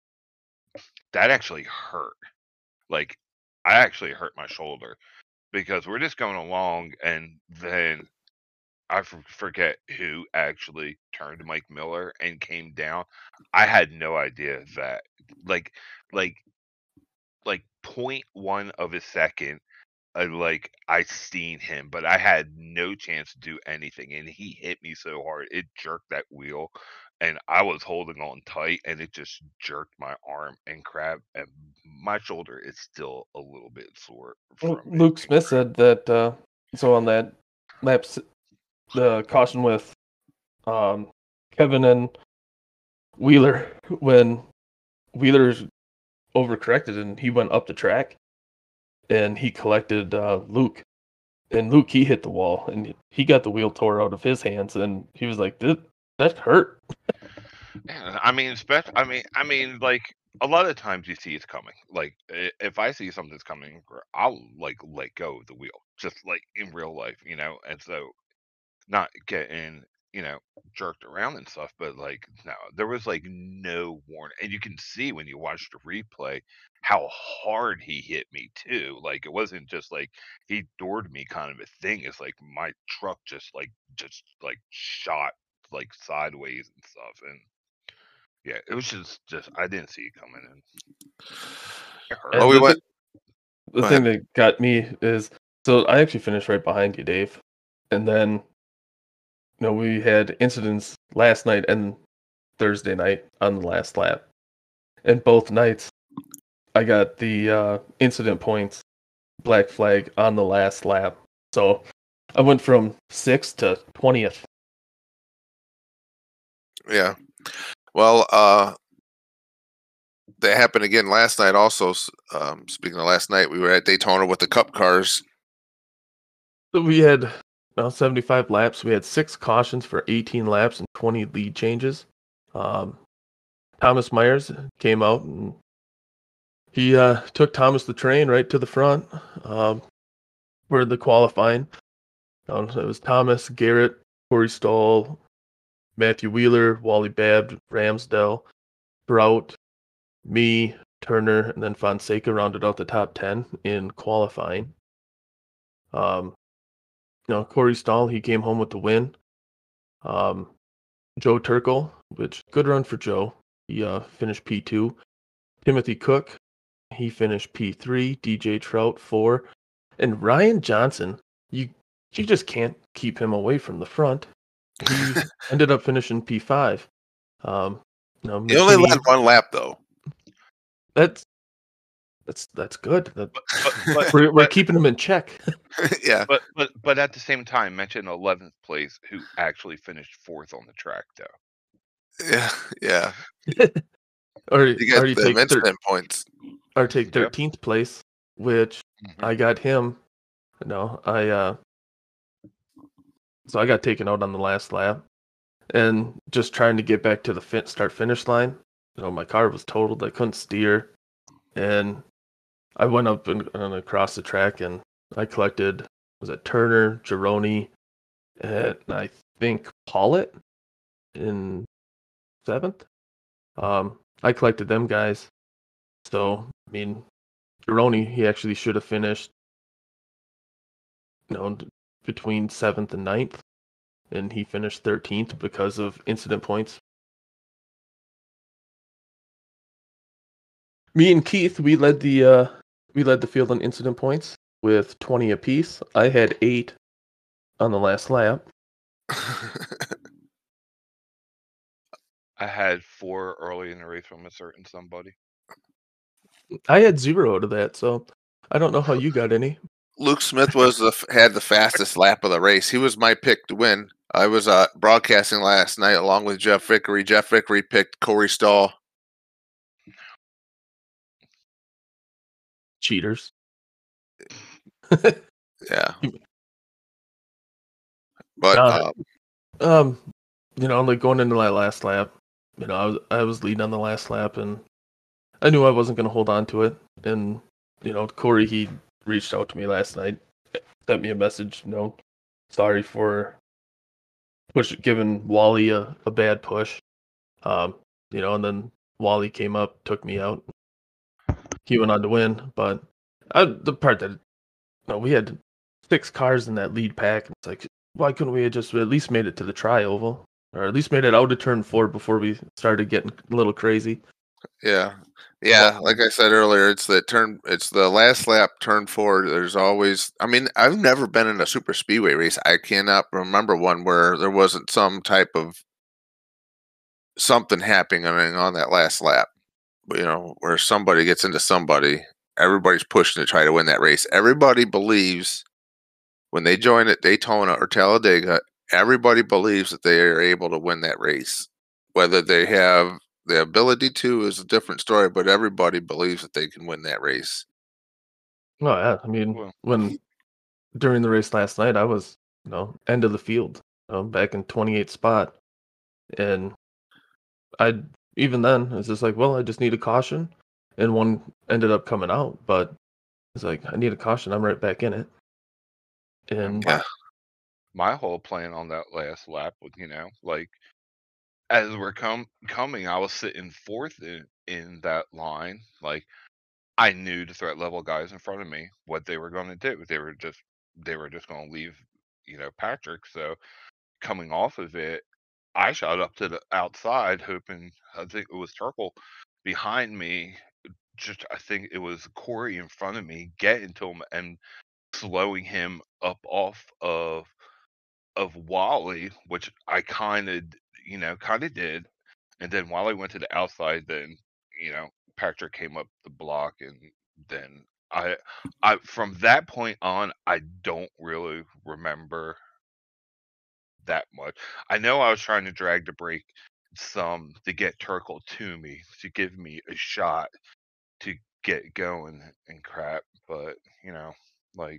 that actually hurt. Like I actually hurt my shoulder because we're just going along, and then I f- forget who actually turned Mike Miller and came down. I had no idea that, like, like, like point one of a second, uh, like I seen him, but I had no chance to do anything, and he hit me so hard it jerked that wheel, and I was holding on tight, and it just jerked my arm and crap, and my shoulder is still a little bit sore Well, from it. Luke Smith said that uh so on that lap s- the caution with um Kevin and Wheeler when Wheeler overcorrected and he went up the track and he collected uh Luke. And Luke, he hit the wall and he got the wheel tore out of his hands and he was like, that, that hurt. Yeah, I mean, spec- I mean, I mean, like a lot of times you see it's coming. Like i- if I see something's coming, I'll like let go of the wheel, just like in real life, you know. And so not getting, you know, jerked around and stuff, but like no, there was like no warning, and you can see when you watch the replay how hard he hit me too. Like it wasn't just like he doored me kind of a thing. It's like my truck just like just like shot like sideways and stuff, and yeah, it was just just I didn't see it coming in. It hurt. Well, And we the went thing, the Go thing that got me is so I actually finished right behind you, Dave, and then you know we had incidents last night and Thursday night on the last lap, and both nights I got the uh, incident points black flag on the last lap, so I went from sixth to twentieth. Yeah. Well, uh, that happened again last night. Also, s- um, speaking of last night, we were at Daytona with the Cup cars. So we had uh, seventy-five laps. We had six cautions for eighteen laps and twenty lead changes. Um, Thomas Myers came out and he uh, took Thomas the Train right to the front um, for the qualifying. Um, so it was Thomas, Garrett, Corey Stoll, Matthew Wheeler, Wally Babb, Ramsdell, Brout, me, Turner, and then Fonseca rounded out the top ten in qualifying. Um, you know, Corey Stoll, he came home with the win. Um, Joe Turkel, which good run for Joe. He uh, finished P two. Timothy Cook, he finished P three. D J Trout four, and Ryan Johnson. You you just can't keep him away from the front. He ended up finishing P five. Um, you know, He only McKinney, led one lap though. that's that's that's good. That, But but we're we're but keeping him in check. Yeah. but but but at the same time, mention eleventh place who actually finished fourth on the track though. Yeah. Yeah. or You get or you the take thir- incident points. or take Yep. thirteenth place, which Mhm. I got him. No, I uh, so I got taken out on the last lap, and just trying to get back to the fin- start finish line. You know, my car was totaled. I couldn't steer, and I went up and, and across the track, and I collected was it Turner, Gironi, and I think Pollitt in seventh. Um, I collected them guys. So I mean, Gironi, he actually should have finished, you know, between seventh and ninth, and he finished thirteenth because of incident points. Me and Keith, we led the uh, we led the field on incident points with twenty apiece. I had eight on the last lap. I had four early in the race from a certain somebody. I had zero out of that, so I don't know how you got any. Luke Smith was the f- had the fastest lap of the race. He was my pick to win. I was uh, broadcasting last night along with Jeff Vickery. Jeff Vickery picked Corey Stahl. Cheaters. Yeah, but Uh, um, um, you know, like going into that last lap, you know, I was I was leading on the last lap, and I knew I wasn't going to hold on to it. And you know, Corey, he reached out to me last night, sent me a message. You know, sorry for push giving Wally a, a bad push. Um, you know, and then Wally came up, took me out. He went on to win, but I, the part that you know, we had six cars in that lead pack. It's like, why couldn't we have just at least made it to the tri oval, or at least made it out of turn four before we started getting a little crazy? yeah, yeah. Like I said earlier, it's the turn. It's the last lap, turn four. There's always. I mean, I've never been in a super speedway race. I cannot remember one where there wasn't some type of something happening on that last lap. You know, where somebody gets into somebody. Everybody's pushing to try to win that race. Everybody believes when they join at Daytona or Talladega, everybody believes that they are able to win that race. Whether they have the ability to is a different story, but everybody believes that they can win that race. Oh yeah, I mean, Well, when during the race last night, I was you know end of the field, you know, back in twenty-eighth spot, and I even then it's just like, well, I just need a caution, and one ended up coming out, but it's like I need a caution, I'm right back in it, and Yeah. my whole plan on that last lap was, you know, like as we're com- coming, I was sitting fourth in, in that line. Like I knew the threat level guys in front of me what they were going to do. They were just they were just going to leave, you know, Patrick. So coming off of it, I shot up to the outside, hoping I think it was Turkle behind me, just I think it was Corey in front of me getting to him and slowing him up off of of Wally, which I kind of you know kind of did, and then Wally went to the outside. Then you know Patrick came up the block, and then I I from that point on I don't really remember that much. I know I was trying to drag the break some to get Turkle to me to give me a shot to get going and crap, but you know, like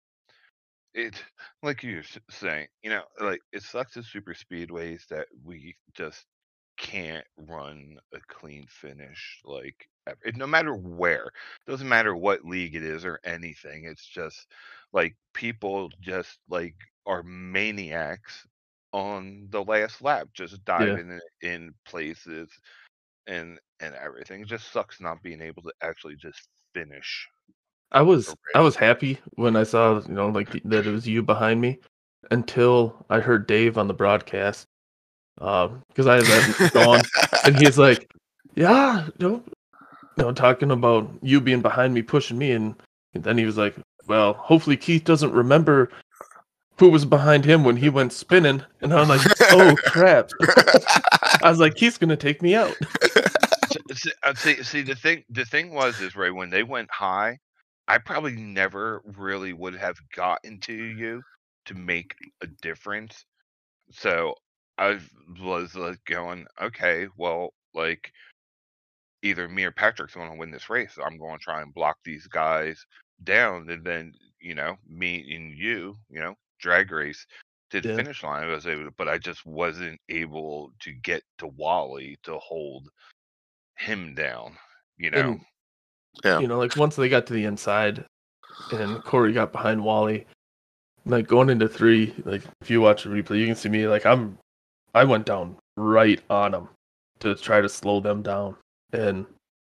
it, like you're s- saying, you know, like it sucks as super speedways that we just can't run a clean finish. Like ev- it, no matter where, doesn't matter what league it is or anything. It's just like people just like are maniacs on the last lap, just Yeah. diving in, in places and and everything. It just sucks not being able to actually just finish I was a I race. was happy when I saw, you know, like that it was you behind me until I heard Dave on the broadcast. Um, because I had that on, and he's like, "Yeah, you know, you know, talking about you being behind me, pushing me," and, and then he was like, "Well, hopefully Keith doesn't remember who was behind him when he went spinning," and I'm like, "Oh crap!" I was like, "Keith's gonna take me out." S- s- uh, See, see, the thing, the thing was, is right when they went high, I probably never really would have gotten to you to make a difference. So I was like going, okay, well, like either me or Patrick's going to win this race. So I'm going to try and block these guys down, and then you know, me and you, you know, drag race to the Yeah, finish line. I was able, to, but I just wasn't able to get to Wally to hold him down. You know. and Yeah. you know, like once they got to the inside, and Corey got behind Wally, like going into three, like if you watch the replay, you can see me like I'm, I went down right on them to try to slow them down, and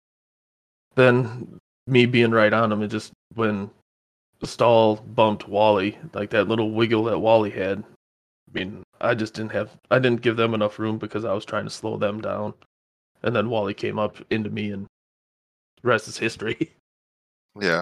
then me being right on them, it just when Stall bumped Wally, like that little wiggle that Wally had. I mean, I just didn't have, I didn't give them enough room because I was trying to slow them down, and then Wally came up into me, and the rest is history. Yeah.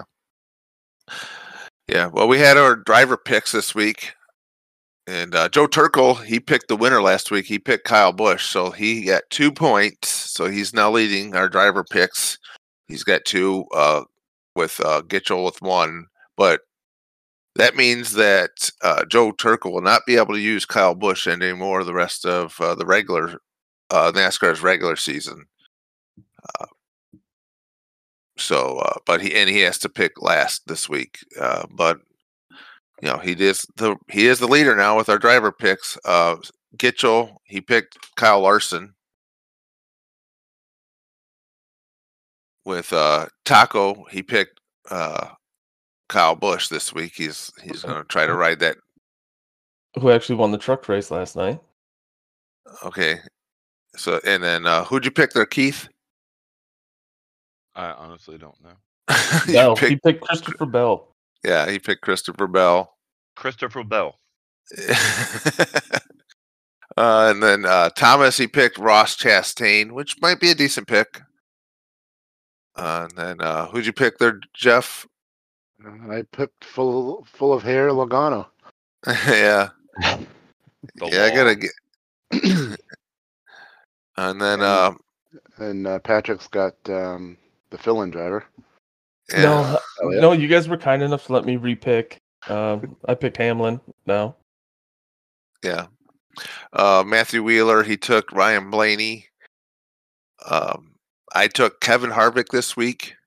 Yeah. Well, we had our driver picks this week. And uh, Joe Turkle, he picked the winner last week. He picked Kyle Busch. So he got two points. So he's now leading our driver picks. He's got two uh, with uh, Gitchell with one. But that means that uh, Joe Turkle will not be able to use Kyle Busch anymore the rest of uh, the regular uh, NASCAR's regular season. Uh, so, uh, but he and he has to pick last this week. Uh, but you know, he is the he is the leader now with our driver picks. Uh, Gitchell, he picked Kyle Larson. With uh, Taco, he picked uh, Kyle Busch this week. He's he's going to try to ride that. Who actually won the truck race last night? Okay, so and then uh, who'd you pick there, Keith? I honestly don't know. You Bell. picked- He picked Christopher Bell. yeah, he picked Christopher Bell. Christopher Bell. uh, and then uh, Thomas, he picked Ross Chastain, which might be a decent pick. Uh, and then uh, who'd you pick there, Jeff? Uh, I picked full full of hair Logano. yeah, The yeah, I gotta long- get. And then And- uh, And uh, Patrick's got um, the fill-in driver. yeah. No, Oh, yeah. no, you guys were kind enough to let me repick. Um, I picked Hamlin now. Yeah. Uh, Matthew Wheeler, he took Ryan Blaney. Um, I took Kevin Harvick this week.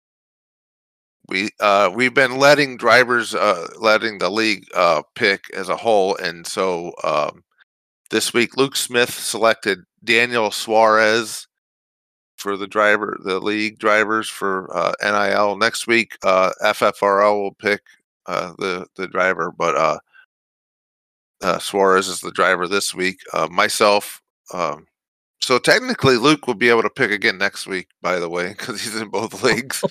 We uh, we've been letting drivers, uh, letting the league uh, pick as a whole, and so um, this week Luke Smith selected Daniel Suarez for the driver, the league drivers for uh, N I L. Next week, uh, F F R L will pick uh, the the driver, but uh, uh, Suarez is the driver this week. Uh, myself, um, so technically Luke will be able to pick again next week, by the way, because he's in both leagues.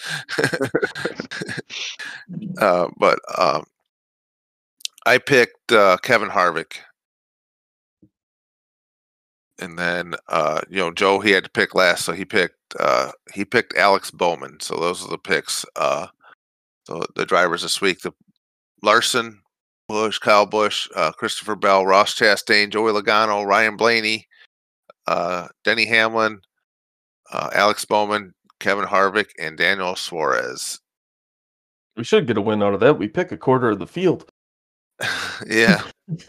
uh, but um, I picked uh, Kevin Harvick, and then uh, you know Joe he had to pick last, so he picked uh, he picked Alex Bowman. So those are the picks. Uh, so the drivers this week: the Larson, Busch, Kyle Busch, uh, Christopher Bell, Ross Chastain, Joey Logano, Ryan Blaney, uh, Denny Hamlin, uh, Alex Bowman, Kevin Harvick, and Daniel Suarez. We should get a win out of that. We pick a quarter of the field. Yeah.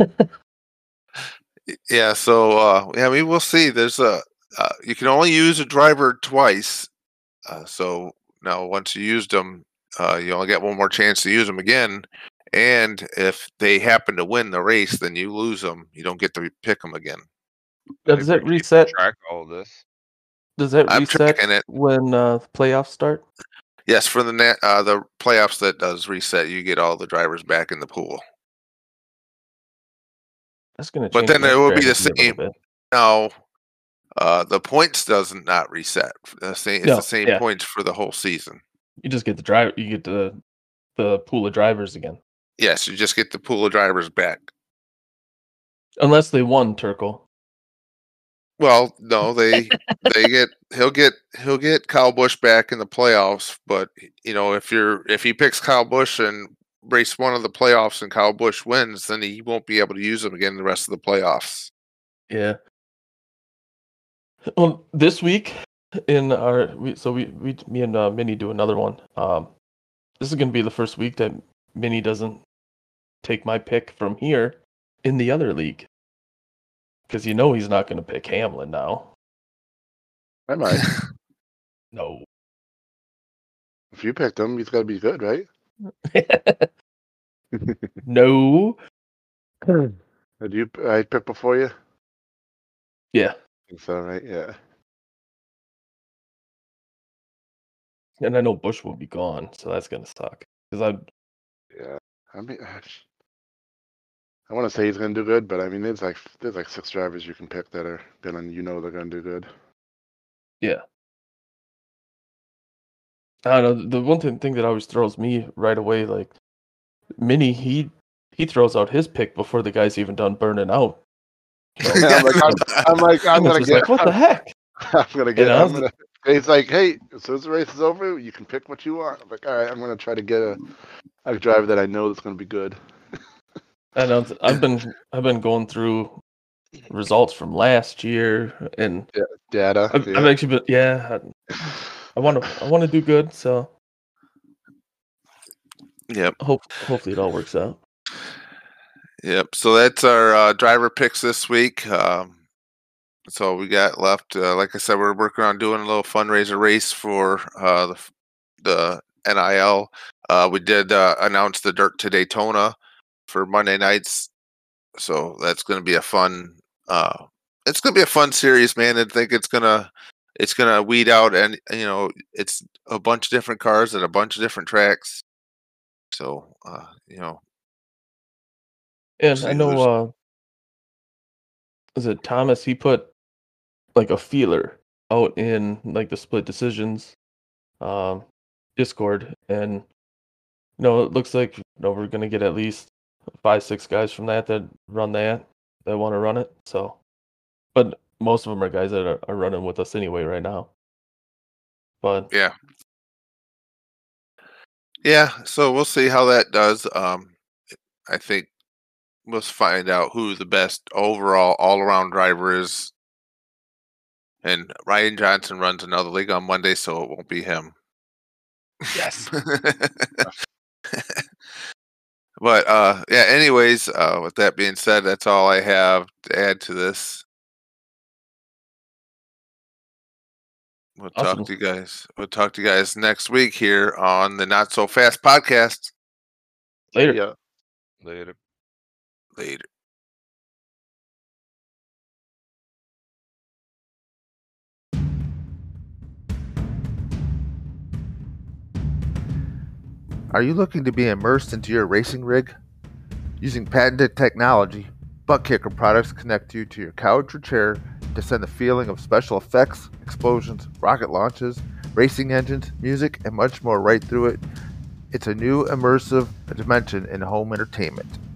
Yeah, so uh, yeah, I mean, we'll see. There's a uh, you can only use a driver twice. Uh, so now, once you used them, uh, you only get one more chance to use them again. And if they happen to win the race, then you lose them. You don't get to pick them again. Now, does that reset? Track all of this. Does that I'm reset tracking it. when uh, playoffs start? Yes, for the net, uh, the playoffs that does reset, you get all the drivers back in the pool. That's going to But change. then my it will be the strategy a same. little bit. No, uh, the points doesn't not reset. The same, it's No, the same yeah. points for the whole season. You just get the driver. You get the the pool of drivers again, Yes, you just get the pool of drivers back. unless they won, Turkle. Well, no, they they get he'll get he'll get Kyle Busch back in the playoffs, but you know if you're if he picks Kyle Busch and race one of the playoffs and Kyle Busch wins, then he won't be able to use them again the rest of the playoffs. Yeah. Well, this week in our we, so we we me and uh, Minnie do another one. Um, this is going to be the first week that Minnie doesn't take my pick from here in the other league, because you know he's not going to pick Hamlin now. I might. No. If you picked him, he's got to be good, right? No. Did you? I picked before you. Yeah. Think so, right? Yeah. And I know Bush will be gone, so that's going to suck. Because I Yeah. I mean, I want to say he's going to do good, but I mean, there's like there's like six drivers you can pick that are gonna, you know, they're going to do good. Yeah. I don't know. The one thing, thing that always throws me right away, like Minnie, he he throws out his pick before the guy's even done burning out. I'm like, I'm, I'm like, I'm It's gonna just get. like, what the heck? I'm gonna get. You know? I'm gonna, he's like, hey, as soon as the race is over, you can pick what you want. I'm like, all right, I'm gonna try to get a, a driver that I know that's gonna be good. I know. I've been I've been going through results from last year, and Data. I've, yeah. I've actually been yeah. I want to I want to do good, so Yep. hope hopefully it all works out. Yep. So that's our uh, driver picks this week. Um, that's all we got left. Uh, like I said, we're working on doing a little fundraiser race for uh, the the N I L. Uh, we did uh, announce the Dirt to Daytona for Monday nights, so that's going to be a fun. Uh, it's going to be a fun series, man. I think it's gonna it's gonna weed out, and you know, it's a bunch of different cars at a bunch of different tracks. So uh, you know. And See I know, who's- uh, is it Thomas? He put like a feeler out in like the split decisions um, Discord, and you know it looks like you know, we're gonna get at least five, six guys from that that run that that want to run it. So, but most of them are guys that are, are running with us anyway right now. But Yeah. Yeah, so we'll see how that does. Um, I think we'll find out who the best overall all-around driver is. And Ryan Johnson runs another league on Monday, so it won't be him. yes, But uh, yeah, anyways, uh, with that being said, that's all I have to add to this. We'll Awesome. talk to you guys. We'll talk to you guys next week here on the Not So Fast podcast. later. Yeah. Later. Later. Are you looking to be immersed into your racing rig? Using patented technology, Butt Kicker products connect you to your couch or chair to send the feeling of special effects, explosions, rocket launches, racing engines, music, and much more right through it. It's a new immersive dimension in home entertainment.